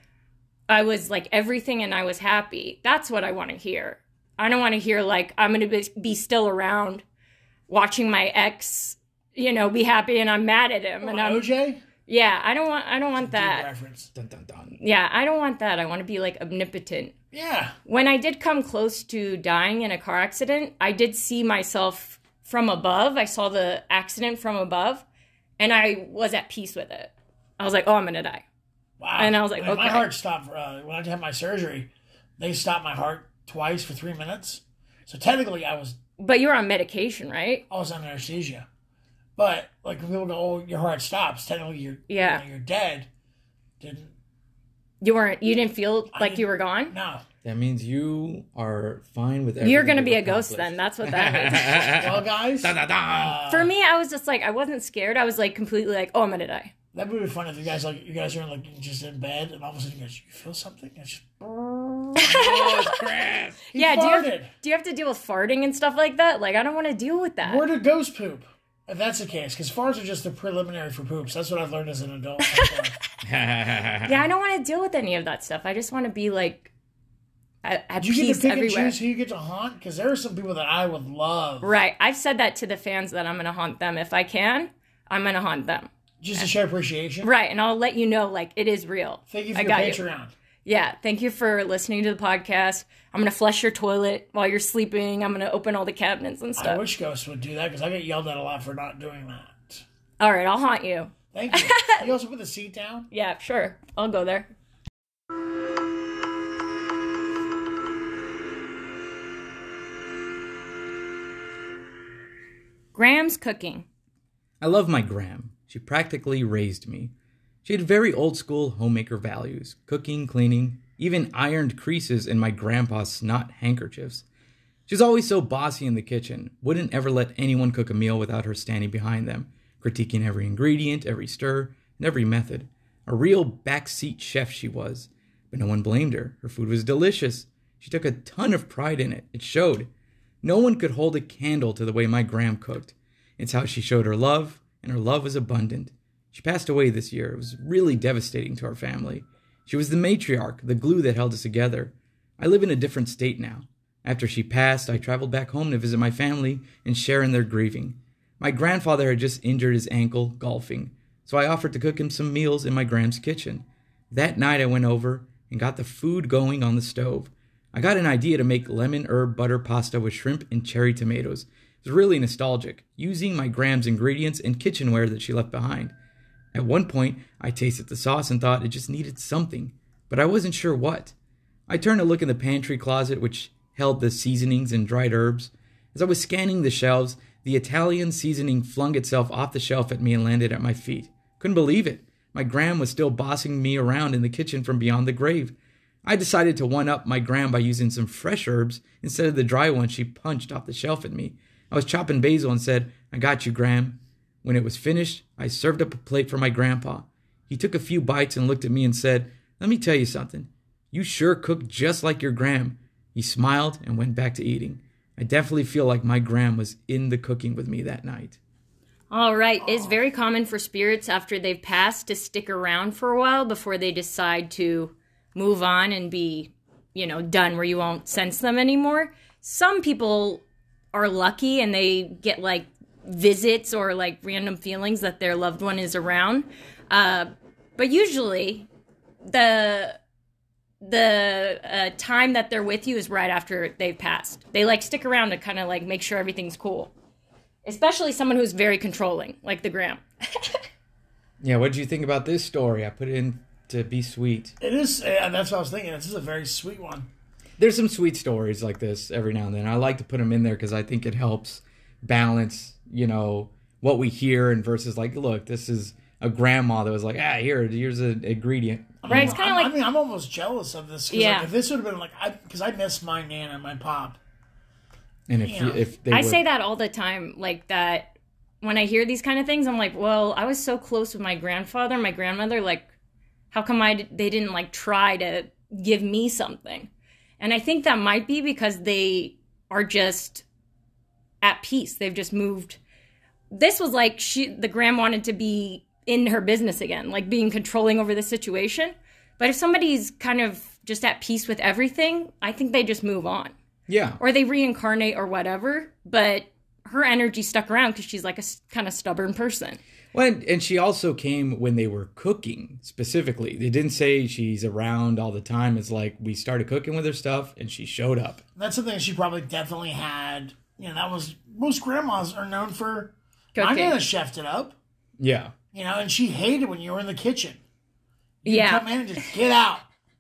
like everything and I was happy. That's what I want to hear. I don't want to hear like, I'm going to be still around watching my ex, be happy and I'm mad at him. And I'm, OJ? yeah, I don't want Deep that. reference. Dun, dun, dun. Yeah, I don't want that. I want to be like omnipotent. Yeah. When I did come close to dying in a car accident, I did see myself from above. I saw the accident from above, and I was at peace with it. I was like, oh, I'm going to die. Wow. And I was like, My okay. heart stopped. When I had my surgery, they stopped my heart twice for 3 minutes. So technically, I was But you were on medication, right? on anesthesia. But like when people go, "Oh, your heart stops," technically you're dead. Didn't You didn't feel like didn't- you were gone? no. That means you are fine with everything. You're going to you've be a ghost accomplished. then. That's what that is. Well, guys, Dun, dun, dun. For me, I was just like, I wasn't scared. I was like completely like, oh, I'm going to die. that would be fun if you guys are in, just in bed and all of a sudden you guys, you feel something? It's just, Oh, it's Chris. he Yeah, farted. do you have to deal with farting and stuff like that? Like, I don't want to deal with that. Where did ghost poop? If that's the case, because farts are just a preliminary for poops. That's what I've learned as an adult. Yeah, I don't want to deal with any of that stuff. I just want to be like at Do you get to peace pick and everywhere. choose who you get to haunt? Because there are some people that I would love. Right. I've said that to the fans that I'm going to haunt them. If I can, I'm going to haunt them. Just to show appreciation. Right, and I'll let you know, like, it is real. Thank you for I your got Patreon. Yeah, thank you for listening to the podcast. I'm going to flush your toilet while you're sleeping. I'm going to open all the cabinets and I stuff. wish Ghost would do that because I get yelled at a lot for not doing that. All right, I'll haunt you. Thank you. You also put the seat down? Yeah, sure. I'll go there. Graham's cooking. I love my Gram. She practically raised me. She had very old school homemaker values, cooking, cleaning, even ironed creases in my grandpa's snot handkerchiefs. She's always so bossy in the kitchen, wouldn't ever let anyone cook a meal without her standing behind them, critiquing every ingredient, every stir, and every method. A real backseat chef she was, but no one blamed her. Her food was delicious. She took a ton of pride in it. It showed. No one could hold a candle to the way my Gram cooked. It's how she showed her love, and her love was abundant. She passed away this year. It was really devastating to our family. She was the matriarch, the glue that held us together. I live in a different state now. After she passed, I traveled back home to visit my family and share in their grieving. My grandfather had just injured his ankle golfing, so I offered to cook him some meals in my Gram's kitchen. That night I went over and got the food going on the stove. I got an idea to make lemon herb butter pasta with shrimp and cherry tomatoes. It was really nostalgic, using my Gram's ingredients and kitchenware that she left behind. At one point, I tasted the sauce and thought it just needed something, but I wasn't sure what. I turned to look in the pantry closet, which held the seasonings and dried herbs. As I was scanning the shelves, the Italian seasoning flung itself off the shelf at me and landed at my feet. Couldn't believe it. My Gram was still bossing me around in the kitchen from beyond the grave. I decided to one-up my Gram by using some fresh herbs instead of the dry ones she punched off the shelf at me. I was chopping basil and said, "I got you, Gram." When it was finished, I served up a plate for my grandpa. He took a few bites and looked at me and said, "Let me tell you something. You sure cook just like your Gram." He smiled and went back to eating. I definitely feel like my Gram was in the cooking with me that night. All right. It's very common for spirits after they've passed to stick around for a while before they decide to move on and be, done where you won't sense them anymore. Some people are lucky and they get like visits or like random feelings that their loved one is around. But usually the time that they're with you is right after they've passed. They like stick around to kind of like make sure everything's cool. Especially someone who's very controlling, like the Gram. Yeah, what did you think about this story? I put it in to be sweet. It is, that's what I was thinking. This is a very sweet one. There's some sweet stories like this every now and then. I like to put them in there because I think it helps balance, what we hear and versus like, look, this is a grandma that was like, here's an ingredient. Right, it's kind of like... I'm almost jealous of this. Yeah. Like, if this would have been like... Because I miss my Nana and my Pop. And if they say that all the time, like that when I hear these kind of things, I'm like, well, I was so close with my grandfather and my grandmother, like, how come they didn't like try to give me something? And I think that might be because they are just at peace. They've just moved. This was like the Gram wanted to be in her business again, like being controlling over the situation. But if somebody's kind of just at peace with everything, I think they just move on. Yeah. Or they reincarnate or whatever, but her energy stuck around because she's like a kind of stubborn person. Well, and she also came when they were cooking specifically. They didn't say she's around all the time. It's like we started cooking with her stuff and she showed up. That's something she probably definitely had. That was... Most grandmas are known for... Cooking. My Nana chefed it up. Yeah. And she hated when you were in the kitchen. You'd Yeah. come in and just get out.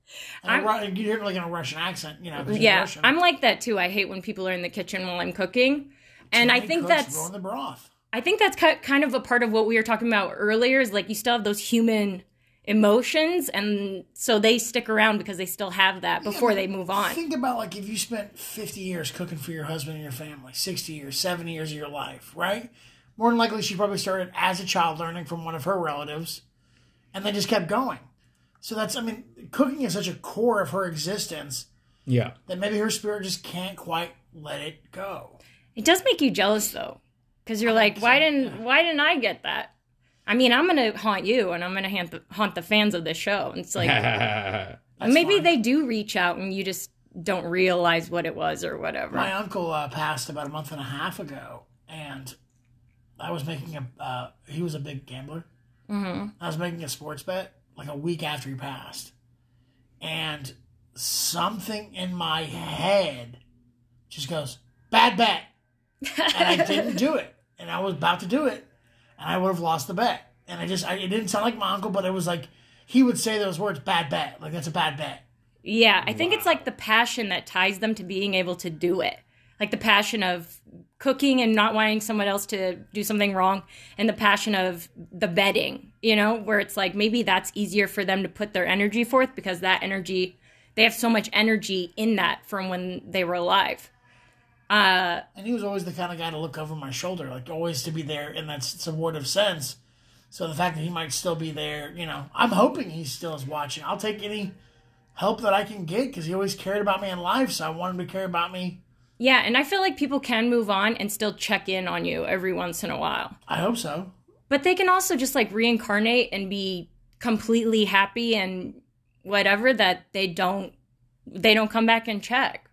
And you hear it like in a Russian accent, Yeah, Russian. I'm like that too. I hate when people are in the kitchen while I'm cooking. And I think that's... ruin the broth. I think that's kind of a part of what we were talking about earlier is like you still have those human emotions and so they stick around because they still have that before they move on. Think about like if you spent 50 years cooking for your husband and your family, 60 years, 70 years of your life, right? More than likely she probably started as a child learning from one of her relatives and they just kept going. So cooking is such a core of her existence Yeah. that maybe her spirit just can't quite let it go. It does make you jealous though. Because you're like, why didn't I get that? I mean, I'm going to haunt you, and I'm going to haunt the fans of this show. And it's like, maybe they do reach out, and you just don't realize what it was or whatever. My uncle passed about a month and a half ago, and I was making he was a big gambler. Mm-hmm. I was making a sports bet like a week after he passed. And something in my head just goes, bad bet. And I didn't do it. And I was about to do it. And I would have lost the bet. And it didn't sound like my uncle, but it was like, he would say those words, bad bet. Like, that's a bad bet. Yeah, I think it's like the passion that ties them to being able to do it. Like the passion of cooking and not wanting someone else to do something wrong, and the passion of the betting, where it's like maybe that's easier for them to put their energy forth because that energy, they have so much energy in that from when they were alive. And he was always the kind of guy to look over my shoulder, like always to be there in that supportive sense. So the fact that he might still be there, I'm hoping he still is watching. I'll take any help that I can get because he always cared about me in life, so I want him to care about me. Yeah, and I feel like people can move on and still check in on you every once in a while. I hope so. But they can also just like reincarnate and be completely happy and whatever that they don't come back and check.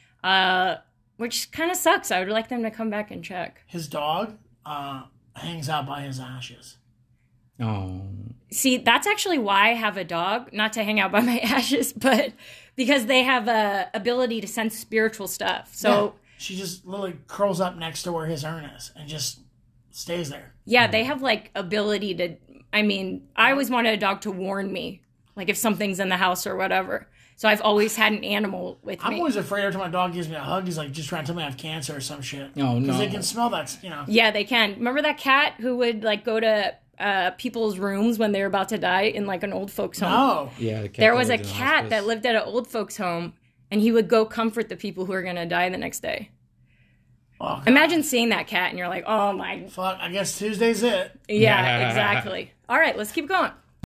Which kind of sucks. I would like them to come back and check. His dog hangs out by his ashes. Oh. See, that's actually why I have a dog, not to hang out by my ashes, but because they have a ability to sense spiritual stuff. So yeah, she just literally curls up next to where his urn is and just stays there. Yeah, they have like ability to, I always wanted a dog to warn me, like if something's in the house or whatever. So I've always had an animal with me. I'm always afraid every time my dog gives me a hug, he's like just trying to tell me I have cancer or some shit. Oh, no. Because they can smell that, Yeah, they can. Remember that cat who would like go to people's rooms when they were about to die in like an old folks home? No. Yeah, the cat there was a lived in cat hospice. that lived at an old folks home, and he would go comfort the people who are going to die the next day. Oh, God. Imagine seeing that cat and you're like, oh my. Fuck, I guess Tuesday's it. Yeah, exactly. All right, let's keep going.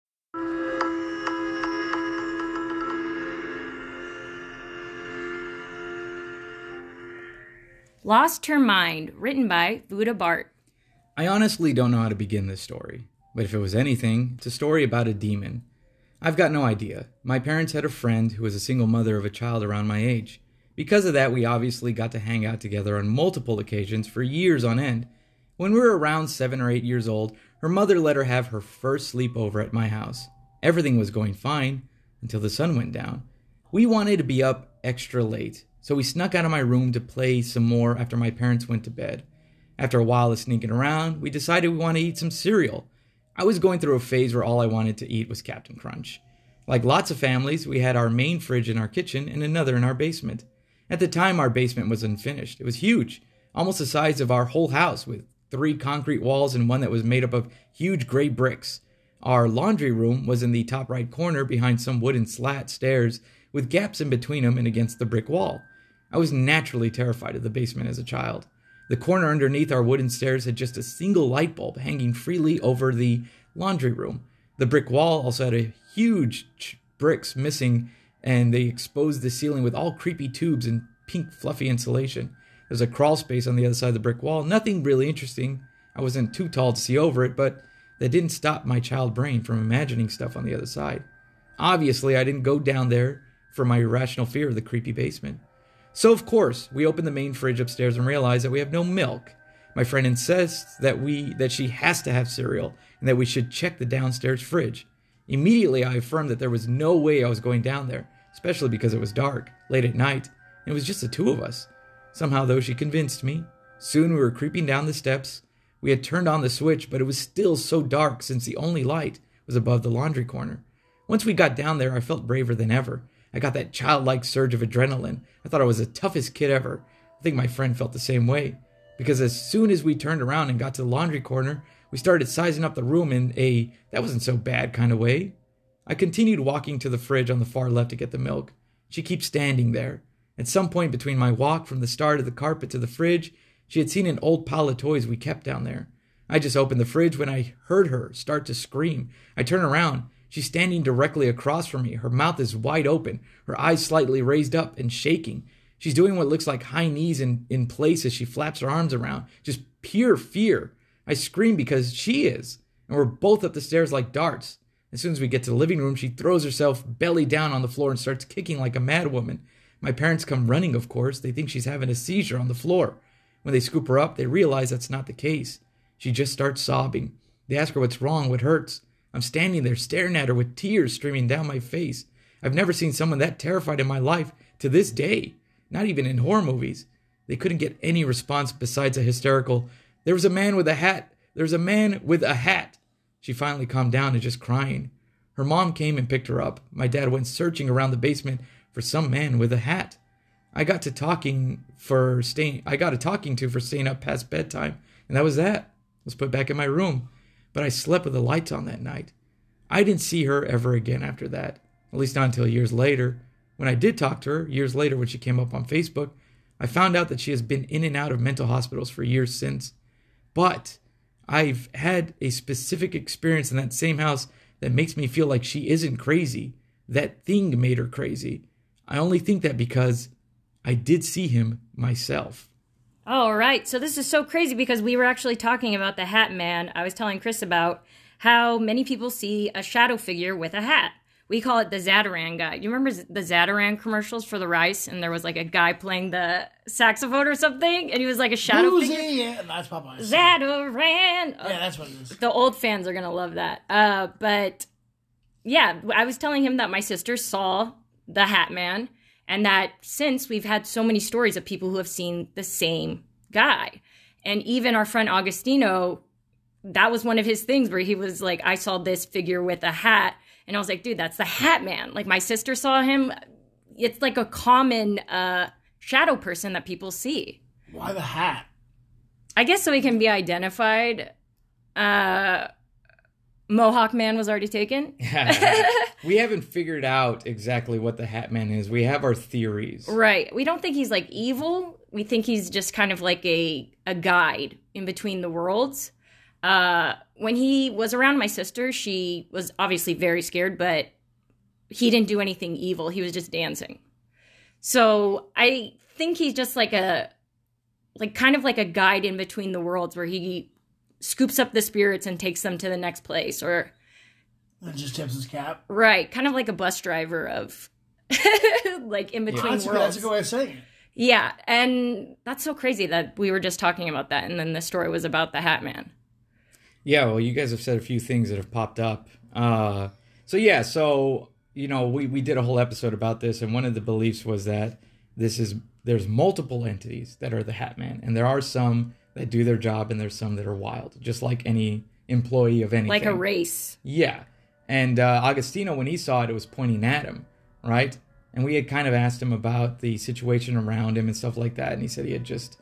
Lost Her Mind, written by Vuda Bart. I honestly don't know how to begin this story, but if it was anything, it's a story about a demon. I've got no idea. My parents had a friend who was a single mother of a child around my age. Because of that, we obviously got to hang out together on multiple occasions for years on end. When we were around 7 or 8 years old, her mother let her have her first sleepover at my house. Everything was going fine until the sun went down. We wanted to be up extra late, so we snuck out of my room to play some more after my parents went to bed. After a while of sneaking around, we decided we wanted to eat some cereal. I was going through a phase where all I wanted to eat was Captain Crunch. Like lots of families, we had our main fridge in our kitchen and another in our basement. At the time, our basement was unfinished. It was huge, almost the size of our whole house, with 3 concrete walls and one that was made up of huge gray bricks. Our laundry room was in the top right corner behind some wooden slat stairs with gaps in between them and against the brick wall. I was naturally terrified of the basement as a child. The corner underneath our wooden stairs had just a single light bulb hanging freely over the laundry room. The brick wall also had a huge bricks missing, and they exposed the ceiling with all creepy tubes and pink fluffy insulation. There's a crawl space on the other side of the brick wall. Nothing really interesting. I wasn't too tall to see over it, but that didn't stop my child brain from imagining stuff on the other side. Obviously, I didn't go down there for my irrational fear of the creepy basement. So, of course, we opened the main fridge upstairs and realized that we have no milk. My friend insists that she has to have cereal and that we should check the downstairs fridge. Immediately, I affirmed that there was no way I was going down there, especially because it was dark, late at night, and it was just the 2 of us. Somehow, though, she convinced me. Soon we were creeping down the steps. We had turned on the switch, but it was still so dark since the only light was above the laundry corner. Once we got down there, I felt braver than ever. I got that childlike surge of adrenaline. I thought I was the toughest kid ever. I think my friend felt the same way. Because as soon as we turned around and got to the laundry corner, we started sizing up the room in a that wasn't so bad kind of way. I continued walking to the fridge on the far left to get the milk. She keeps standing there. At some point between my walk from the start of the carpet to the fridge, she had seen an old pile of toys we kept down there. I just opened the fridge when I heard her start to scream. I turn around. She's standing directly across from me. Her mouth is wide open, her eyes slightly raised up and shaking. She's doing what looks like high knees in place as she flaps her arms around. Just pure fear. I scream because she is, and we're both up the stairs like darts. As soon as we get to the living room, she throws herself belly down on the floor and starts kicking like a madwoman. My parents come running, of course. They think she's having a seizure on the floor. When they scoop her up, they realize that's not the case. She just starts sobbing. They ask her what's wrong, what hurts. I'm standing there staring at her with tears streaming down my face. I've never seen someone that terrified in my life to this day, not even in horror movies. They couldn't get any response besides a hysterical, "There was a man with a hat. There's a man with a hat." She finally calmed down and just crying. Her mom came and picked her up. My dad went searching around the basement for some man with a hat. I got a talking to for staying up past bedtime, and that was that. I was put back in my room, but I slept with the lights on that night. I didn't see her ever again after that, at least not until years later. When I did talk to her, years later when she came up on Facebook, I found out that she has been in and out of mental hospitals for years since. But I've had a specific experience in that same house that makes me feel like she isn't crazy. That thing made her crazy. I only think that because I did see him myself. All right. So this is so crazy because we were actually talking about the Hat Man. I was telling Chris about how many people see a shadow figure with a hat. We call it the Zatarang guy. You remember the Zatarang commercials for the rice? And there was like a guy playing the saxophone or something, and he was like a shadow figure. Yeah, that's Popeye. Zatarang. Yeah, that's what it is. The old fans are going to love that. But yeah, I was telling him that my sister saw the Hat Man, and that since we've had so many stories of people who have seen the same guy. And even our friend Augustino, that was one of his things where he was like, I saw this figure with a hat. And I was like, dude, that's the Hat Man. Like, my sister saw him. It's like a common shadow person that people see. Why the hat? I guess so he can be identified. Mohawk Man was already taken. We haven't figured out exactly what the Hat Man is. We have our theories. Right. We don't think he's like evil. We think he's just kind of like a guide in between the worlds. When he was around my sister, she was obviously very scared, but he didn't do anything evil. He was just dancing. So I think he's just like kind of like a guide in between the worlds where he scoops up the spirits and takes them to the next place, or and just tips his cap. Right. Kind of like a bus driver of like in between worlds. That's a good way of saying it. Yeah. And that's so crazy that we were just talking about that. And then the story was about the Hat Man. Yeah, well, you guys have said a few things that have popped up. So we did a whole episode about this, and one of the beliefs was that there's multiple entities that are the Hat Man, and there are some that do their job, and there's some that are wild, just like any employee of anything. Like a race. Yeah. And Agostino, when he saw it, it was pointing at him, right? And we had kind of asked him about the situation around him and stuff like that, and he said he had just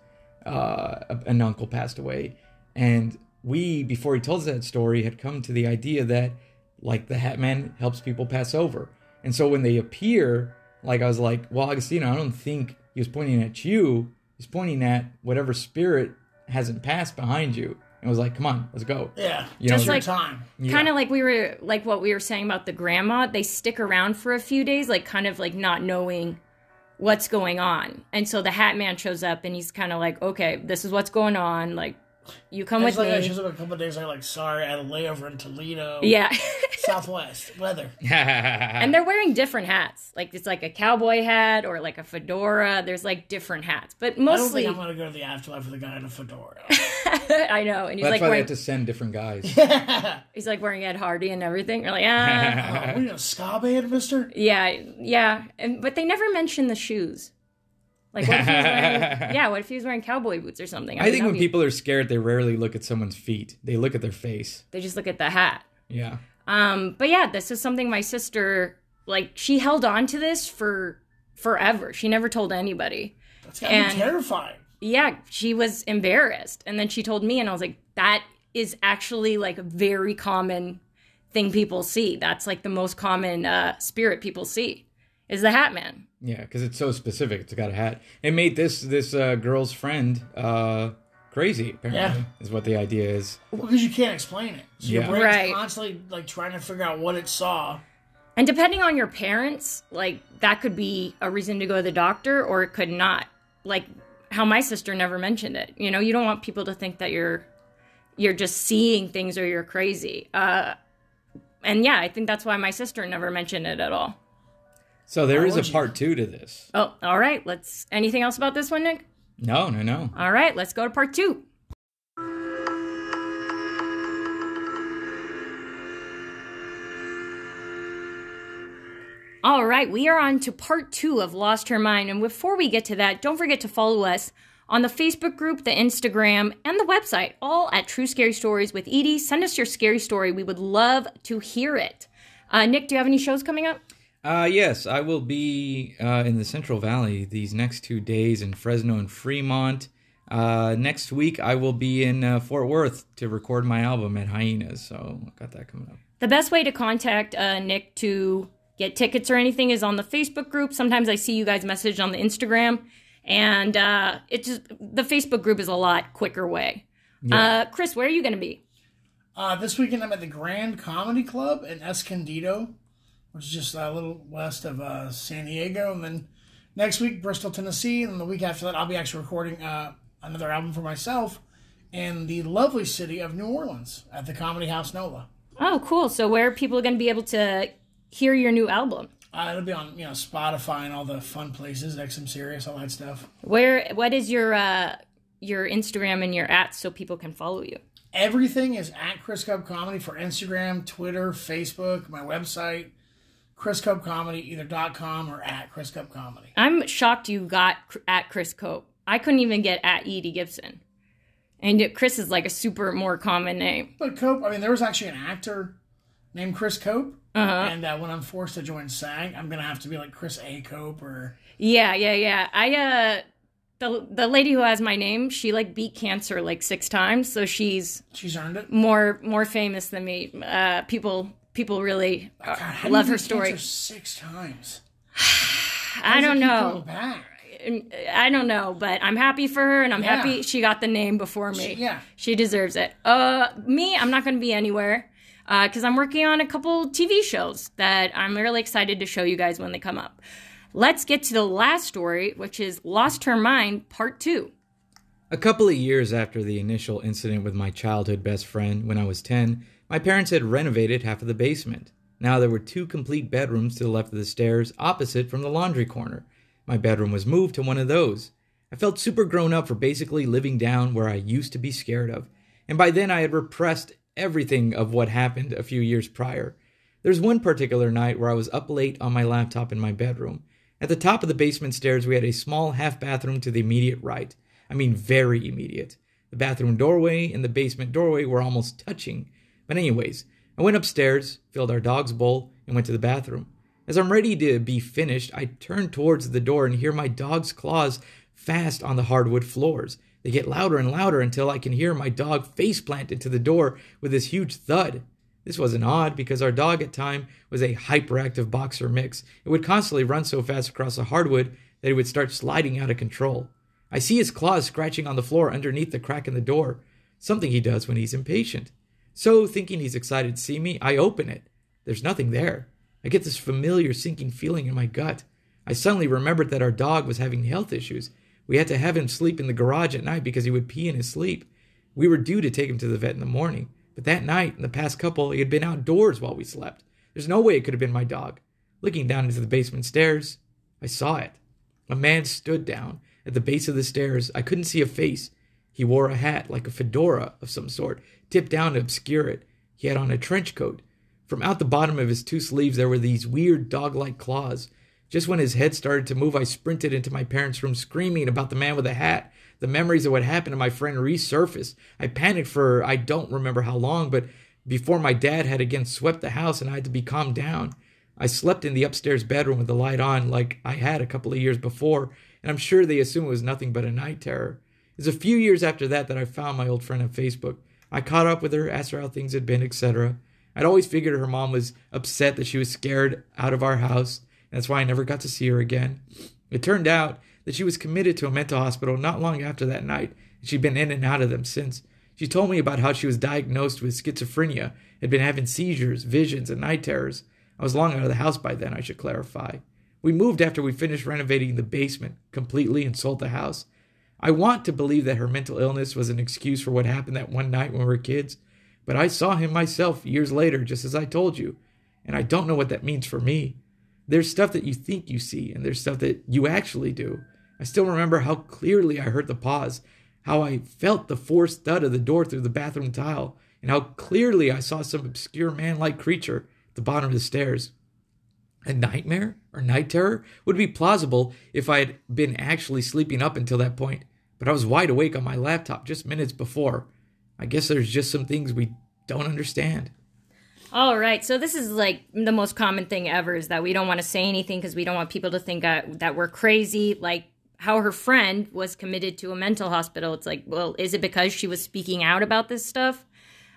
an uncle passed away, and we, before he told us that story, had come to the idea that, like, the Hat Man helps people pass over. And so when they appear, like, I was like, well, Agostino, I don't think he was pointing at you. He's pointing at whatever spirit hasn't passed behind you. And was like, come on, let's go. Yeah, just like time. Kind of like what we were saying about the grandma. They stick around for a few days, like, kind of like not knowing what's going on. And so the Hat Man shows up, and he's kind of like, okay, this is what's going on, like, you come with me. I shows up a couple of days later, like, sorry, I had a layover in Toledo. Yeah. Southwest weather. And they're wearing different hats. Like, it's like a cowboy hat or like a fedora. There's like different hats. But mostly. I don't think I'm going to go to the afterlife with a guy in a fedora. I know. And he's that's like why they have to send different guys. He's like wearing Ed Hardy and everything. You're like, oh, we a ska band, mister? Yeah. But they never mention the shoes. Like, what if he was wearing, what if he was wearing cowboy boots or something? I think when people are scared, they rarely look at someone's feet. They look at their face. They just look at the hat. Yeah. But yeah, this is something my sister, like, she held on to this for forever. She never told anybody. That's gotta be terrifying. Yeah, she was embarrassed. And then she told me, and I was like, that is actually, like, a very common thing people see. That's, like, the most common spirit people see, is the Hat Man. Yeah, because it's so specific. It's got a hat. It made this girl's friend crazy, apparently, is what the idea is. Well, because you can't explain it. So your brain's right. constantly, like, trying to figure out what it saw. And depending on your parents, like, that could be a reason to go to the doctor, or it could not. Like, how my sister never mentioned it. You know, you don't want people to think that you're just seeing things or you're crazy. And yeah, I think that's why my sister never mentioned it at all. So there is a part 2 to this. Oh, all right. Anything else about this one, Nick? No. All right, let's go to part 2. All right, we are on to part 2 of Lost Her Mind. And before we get to that, don't forget to follow us on the Facebook group, the Instagram, and the website, all at True Scary Stories with Edie. Send us your scary story. We would love to hear it. Nick, do you have any shows coming up? Yes, I will be in the Central Valley these next 2 days in Fresno and Fremont. Next week, I will be in Fort Worth to record my album at Hyenas, so I've got that coming up. The best way to contact Nick to get tickets or anything is on the Facebook group. Sometimes I see you guys message on the Instagram, and the Facebook group is a lot quicker way. Yeah. Chris, where are you going to be? This weekend I'm at the Grand Comedy Club in Escondido, which is just a little west of San Diego. And then next week, Bristol, Tennessee. And the week after that, I'll be actually recording another album for myself in the lovely city of New Orleans at the Comedy House NOLA. Oh, cool. So where are people going to be able to hear your new album? It'll be on Spotify and all the fun places, XM Sirius, all that stuff. What is your Instagram and your @ so people can follow you? Everything is at Chris Cub Comedy for Instagram, Twitter, Facebook, my website, Chris Cub Comedy, either .com or at Chris Cub Comedy. I'm shocked you got at Chris Cope. I couldn't even get at Edie Gibson. And Chris is like a super more common name. But Cope, there was actually an actor named Chris Cope. Uh-huh. And when I'm forced to join SAG, I'm going to have to be like Chris A. Cope or... Yeah. The lady who has my name, she beat cancer 6 times, so she's earned it. More famous than me. People really love her story. Cancer 6 times. I don't know. I don't know, but I'm happy for her, and I'm happy she got the name before me. She deserves it. Me, I'm not going to be anywhere because I'm working on a couple TV shows that I'm really excited to show you guys when they come up. Let's get to the last story, which is Lost Her Mind, Part 2. A couple of years after the initial incident with my childhood best friend when I was 10, my parents had renovated half of the basement. Now there were 2 complete bedrooms to the left of the stairs, opposite from the laundry corner. My bedroom was moved to one of those. I felt super grown up for basically living down where I used to be scared of. And by then I had repressed everything of what happened a few years prior. There's one particular night where I was up late on my laptop in my bedroom. At the top of the basement stairs, we had a small half bathroom to the immediate right. I mean, very immediate. The bathroom doorway and the basement doorway were almost touching. But anyways, I went upstairs, filled our dog's bowl, and went to the bathroom. As I'm ready to be finished, I turn towards the door and hear my dog's claws fast on the hardwood floors. They get louder and louder until I can hear my dog faceplant into the door with this huge thud. This wasn't odd because our dog at time was a hyperactive boxer mix. It would constantly run so fast across the hardwood that it would start sliding out of control. I see his claws scratching on the floor underneath the crack in the door, something he does when he's impatient. So, thinking he's excited to see me, I open it. There's nothing there. I get this familiar sinking feeling in my gut. I suddenly remembered that our dog was having health issues. We had to have him sleep in the garage at night because he would pee in his sleep. We were due to take him to the vet in the morning. But that night, in the past couple, he had been outdoors while we slept. There's no way it could have been my dog. Looking down into the basement stairs, I saw it. A man stood down at the base of the stairs. I couldn't see a face. He wore a hat, like a fedora of some sort, tipped down to obscure it. He had on a trench coat. From out the bottom of his 2 sleeves, there were these weird dog-like claws. Just when his head started to move, I sprinted into my parents' room screaming about the man with the hat. The memories of what happened to my friend resurfaced. I panicked for I don't remember how long, but before my dad had again swept the house and I had to be calmed down. I slept in the upstairs bedroom with the light on like I had a couple of years before, and I'm sure they assumed it was nothing but a night terror. It was a few years after that I found my old friend on Facebook. I caught up with her, asked her how things had been, etc. I'd always figured her mom was upset that she was scared out of our house, and that's why I never got to see her again. It turned out that she was committed to a mental hospital not long after that night, and she'd been in and out of them since. She told me about how she was diagnosed with schizophrenia, had been having seizures, visions, and night terrors. I was long out of the house by then, I should clarify. We moved after we finished renovating the basement completely and sold the house. I want to believe that her mental illness was an excuse for what happened that one night when we were kids, but I saw him myself years later, just as I told you, and I don't know what that means for me. There's stuff that you think you see, and there's stuff that you actually do. I still remember how clearly I heard the pause, how I felt the forced thud of the door through the bathroom tile, and how clearly I saw some obscure man-like creature at the bottom of the stairs. A nightmare or night terror would be plausible if I had been actually sleeping up until that point, but I was wide awake on my laptop just minutes before. I guess there's just some things we don't understand. All right, so this is like the most common thing ever is that we don't want to say anything because we don't want people to think that we're crazy. Like how her friend was committed to a mental hospital. It's like, well, is it because she was speaking out about this stuff?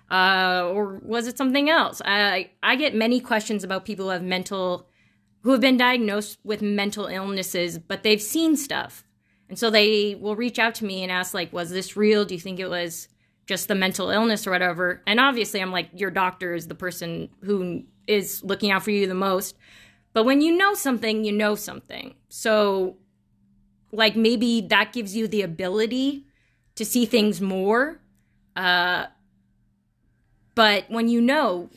Or was it something else? I get many questions about people who have been diagnosed with mental illnesses, but they've seen stuff. And so they will reach out to me and ask, like, was this real? Do you think it was just the mental illness or whatever? And obviously I'm like, your doctor is the person who is looking out for you the most. But when you know something, you know something. So like maybe that gives you the ability to see things more. But when you know,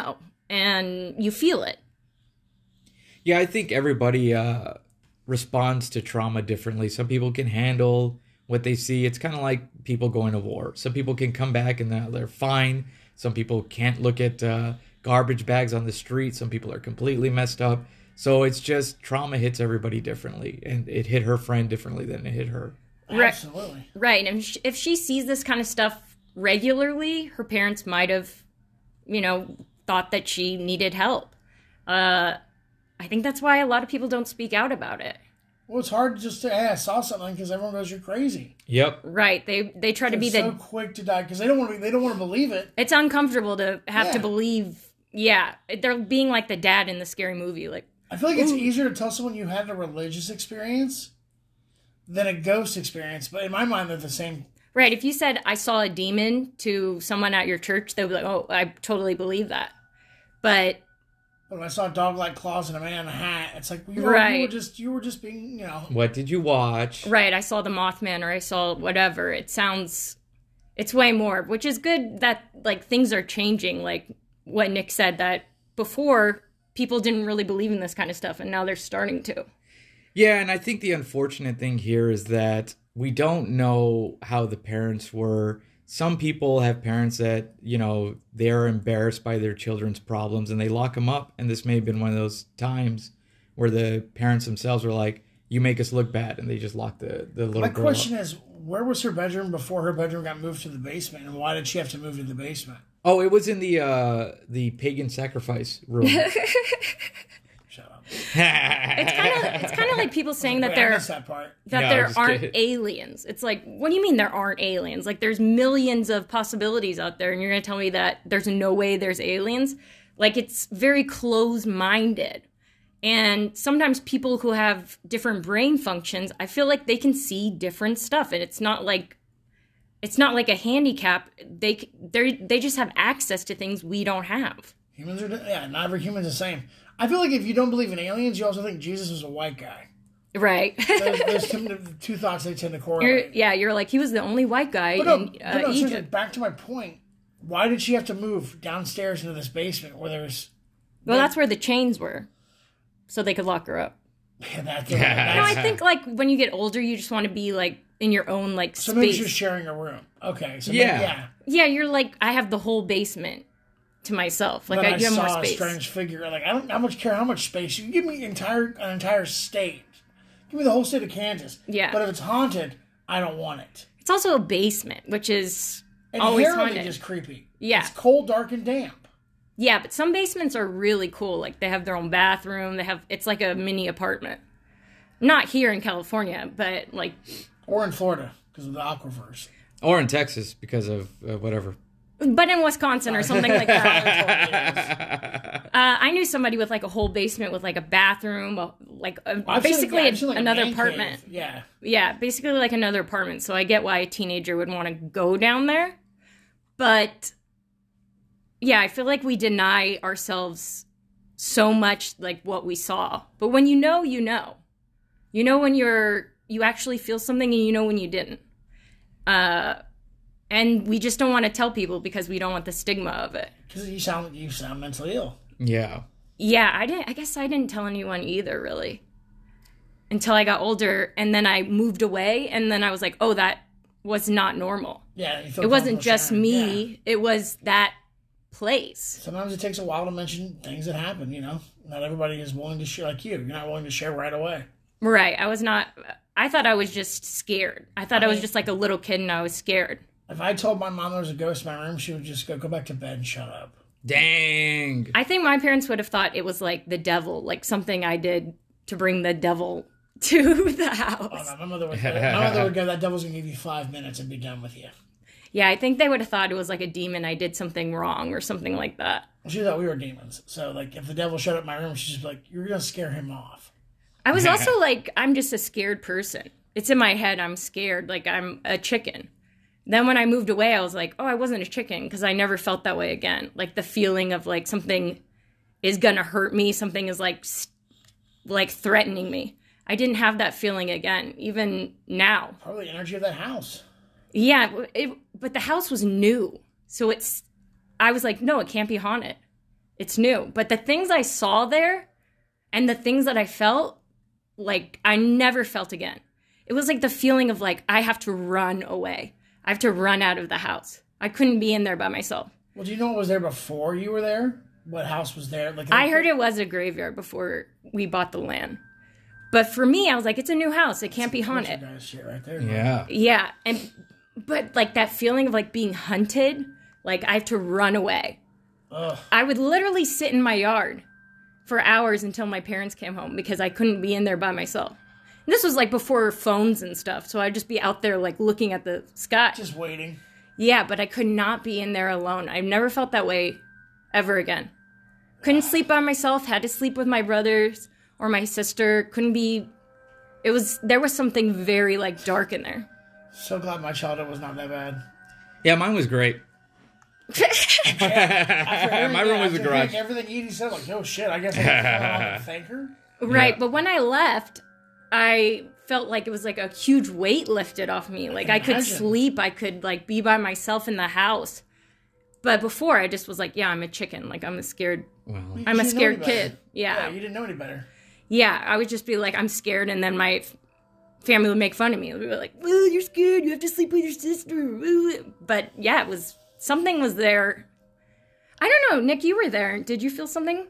and you feel it. Yeah, I think everybody responds to trauma differently. Some people can handle what they see. It's kind of like people going to war. Some people can come back and they're fine. Some people can't look at garbage bags on the street. Some people are completely messed up. So it's just trauma hits everybody differently. And it hit her friend differently than it hit her. Absolutely. Right. And if she sees this kind of stuff regularly, her parents might have, thought that she needed help. I think that's why a lot of people don't speak out about it. Well, it's hard just to, hey, I saw something because everyone goes, you're crazy. Yep. Right. They try to be so quick to die because they don't want to believe it. It's uncomfortable to have to believe. Yeah, they're being like the dad in the scary movie. Like, I feel like it's easier to tell someone you had a religious experience than a ghost experience. But in my mind, they're the same. Right. If you said I saw a demon to someone at your church, they would be like, "Oh, I totally believe that." But when I saw dog-like claws and a man in a hat, it's like you were just being, What did you watch? Right. I saw the Mothman, or I saw whatever. It's way more, which is good that like things are changing. Like what Nick said, that before people didn't really believe in this kind of stuff, and now they're starting to. Yeah, and I think the unfortunate thing here is that we don't know how the parents were. Some people have parents that, they're embarrassed by their children's problems and they lock them up. And this may have been one of those times where the parents themselves were like, you make us look bad. And they just lock the little girl up. My question is, where was her bedroom before her bedroom got moved to the basement? And why did she have to move to the basement? Oh, it was in the pagan sacrifice room. Shut up. It's kind of like people saying that there aren't aliens. It's like, what do you mean there aren't aliens? Like there's millions of possibilities out there, and you're going to tell me that there's no way there's aliens? Like it's very closed-minded. And sometimes people who have different brain functions, I feel like they can see different stuff, and it's not like a handicap. They just have access to things we don't have. Humans are not every human's the same. I feel like if you don't believe in aliens, you also think Jesus was a white guy. Right. There's two thoughts they tend to correlate. You're like, he was the only white guy in Egypt. Back to my point. Why did she have to move downstairs into this basement where there's... Well, that's where the chains were, so they could lock her up. That's I think like when you get older, you just want to be like in your own like space. So maybe she's sharing a room. Okay. So yeah, you're like, I have the whole basement to myself. Like I have more space. A strange figure. Like I don't care how much space you give me. An entire state. Give me the whole state of Kansas. Yeah. But if it's haunted, I don't want it. It's also a basement, which is always haunted. Just creepy. Yeah. It's cold, dark, and damp. Yeah, but some basements are really cool. Like they have their own bathroom. It's like a mini apartment. Not here in California, but like. Or in Florida because of the aquifers. Or in Texas because of whatever. But in Wisconsin or something like that. I knew somebody with like a whole basement with like a bathroom, basically another apartment. Cave. Yeah. Yeah, basically like another apartment. So I get why a teenager would want to go down there. But yeah, I feel like we deny ourselves so much like what we saw. But when you know, you know. You know when you actually feel something, and you know when you didn't. And we just don't want to tell people because we don't want the stigma of it. Because you sound mentally ill. Yeah. Yeah, I guess I didn't tell anyone either, really. Until I got older, and then I moved away, and then I was like, oh, that was not normal. Yeah. It wasn't just me. Yeah. It was that place. Sometimes it takes a while to mention things that happen, Not everybody is willing to share like you. You're not willing to share right away. Right. I thought I was just scared. I thought I was just like a little kid and I was scared. If I told my mom there was a ghost in my room, she would just go back to bed and shut up. Dang. I think my parents would have thought it was like the devil, like something I did to bring the devil to the house. Oh, no, my mother would go, that devil's going to give you 5 minutes and be done with you. Yeah, I think they would have thought it was like a demon. I did something wrong or something like that. She thought we were demons. So, like, if the devil showed up in my room, she'd just be like, you're going to scare him off. I was also like, I'm just a scared person. It's in my head, I'm scared. Like, I'm a chicken. Then when I moved away, I was like, oh, I wasn't a chicken because I never felt that way again. Like, the feeling of, like, something is going to hurt me. Something is, like threatening me. I didn't have that feeling again, even now. Probably the energy of that house. Yeah, but the house was new. So I was like, no, it can't be haunted. It's new. But the things I saw there and the things that I felt, like, I never felt again. It was like the feeling of, like, I have to run away. I have to run out of the house. I couldn't be in there by myself. Well, do you know what was there before you were there? What house was there? Like, I heard it was a graveyard before we bought the land. But for me, I was like, it's a new house. It can't be haunted. Guys shit right there. Yeah. Yeah. But like that feeling of like being hunted, like I have to run away. Ugh. I would literally sit in my yard for hours until my parents came home because I couldn't be in there by myself. And this was like before phones and stuff. So I'd just be out there like looking at the sky. Just waiting. Yeah, but I could not be in there alone. I've never felt that way ever again. Couldn't sleep by myself. Had to sleep with my brothers or my sister. There was something very like dark in there. So glad my childhood was not that bad. Yeah, mine was great. My room was a garage. Everything Edie said, like, oh shit, I guess I have to thank her. Right, Yeah. but when I left, I felt like it was like a huge weight lifted off me. Like I could imagine. sleep, I could like be by myself in the house. But before, I just was like, yeah, I'm a chicken. Like I'm a scared Well, I'm a You didn't know scared any better. kid. Yeah. You didn't know any better. Yeah, I would just be like, I'm scared, and then my family would make fun of me. They'd be like, "Oh, you're scared. You have to sleep with your sister." Ooh. But yeah, something was there. I don't know, Nick. You were there. Did you feel something?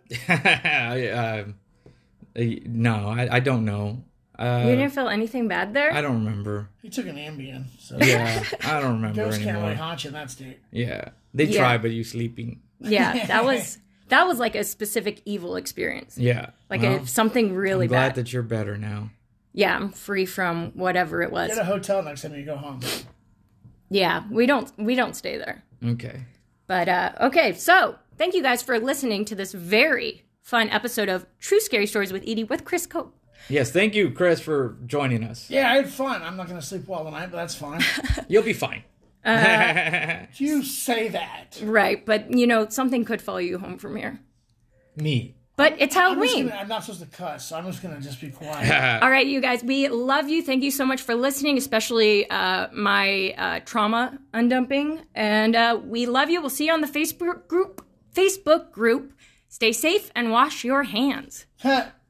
no, I don't know. You didn't feel anything bad there. I don't remember. He took an Ambien, so Yeah, I don't remember ghosts can't really anymore. haunt you in that state. Yeah, they Yeah. try, but you sleeping. Yeah, that was like a specific evil experience. Yeah, Like well, something really I'm glad bad. that you're better now. Yeah, I'm free from whatever it was. Get a hotel next time you go home. Yeah, we don't stay there. Okay. But, okay, so thank you guys for listening to this very fun episode of True Scary Stories with Edie with Chris Cope. Yes, thank you, Chris, for joining us. Yeah, I had fun. I'm not going to sleep well tonight, but that's fine. You'll be fine. You say that. Right, but, something could follow you home from here. Me. But it's Halloween. I'm not supposed to cuss, so I'm just going to just be quiet. All right, you guys, we love you. Thank you so much for listening, especially my trauma undumping. And we love you. We'll see you on the Facebook group. Stay safe and wash your hands.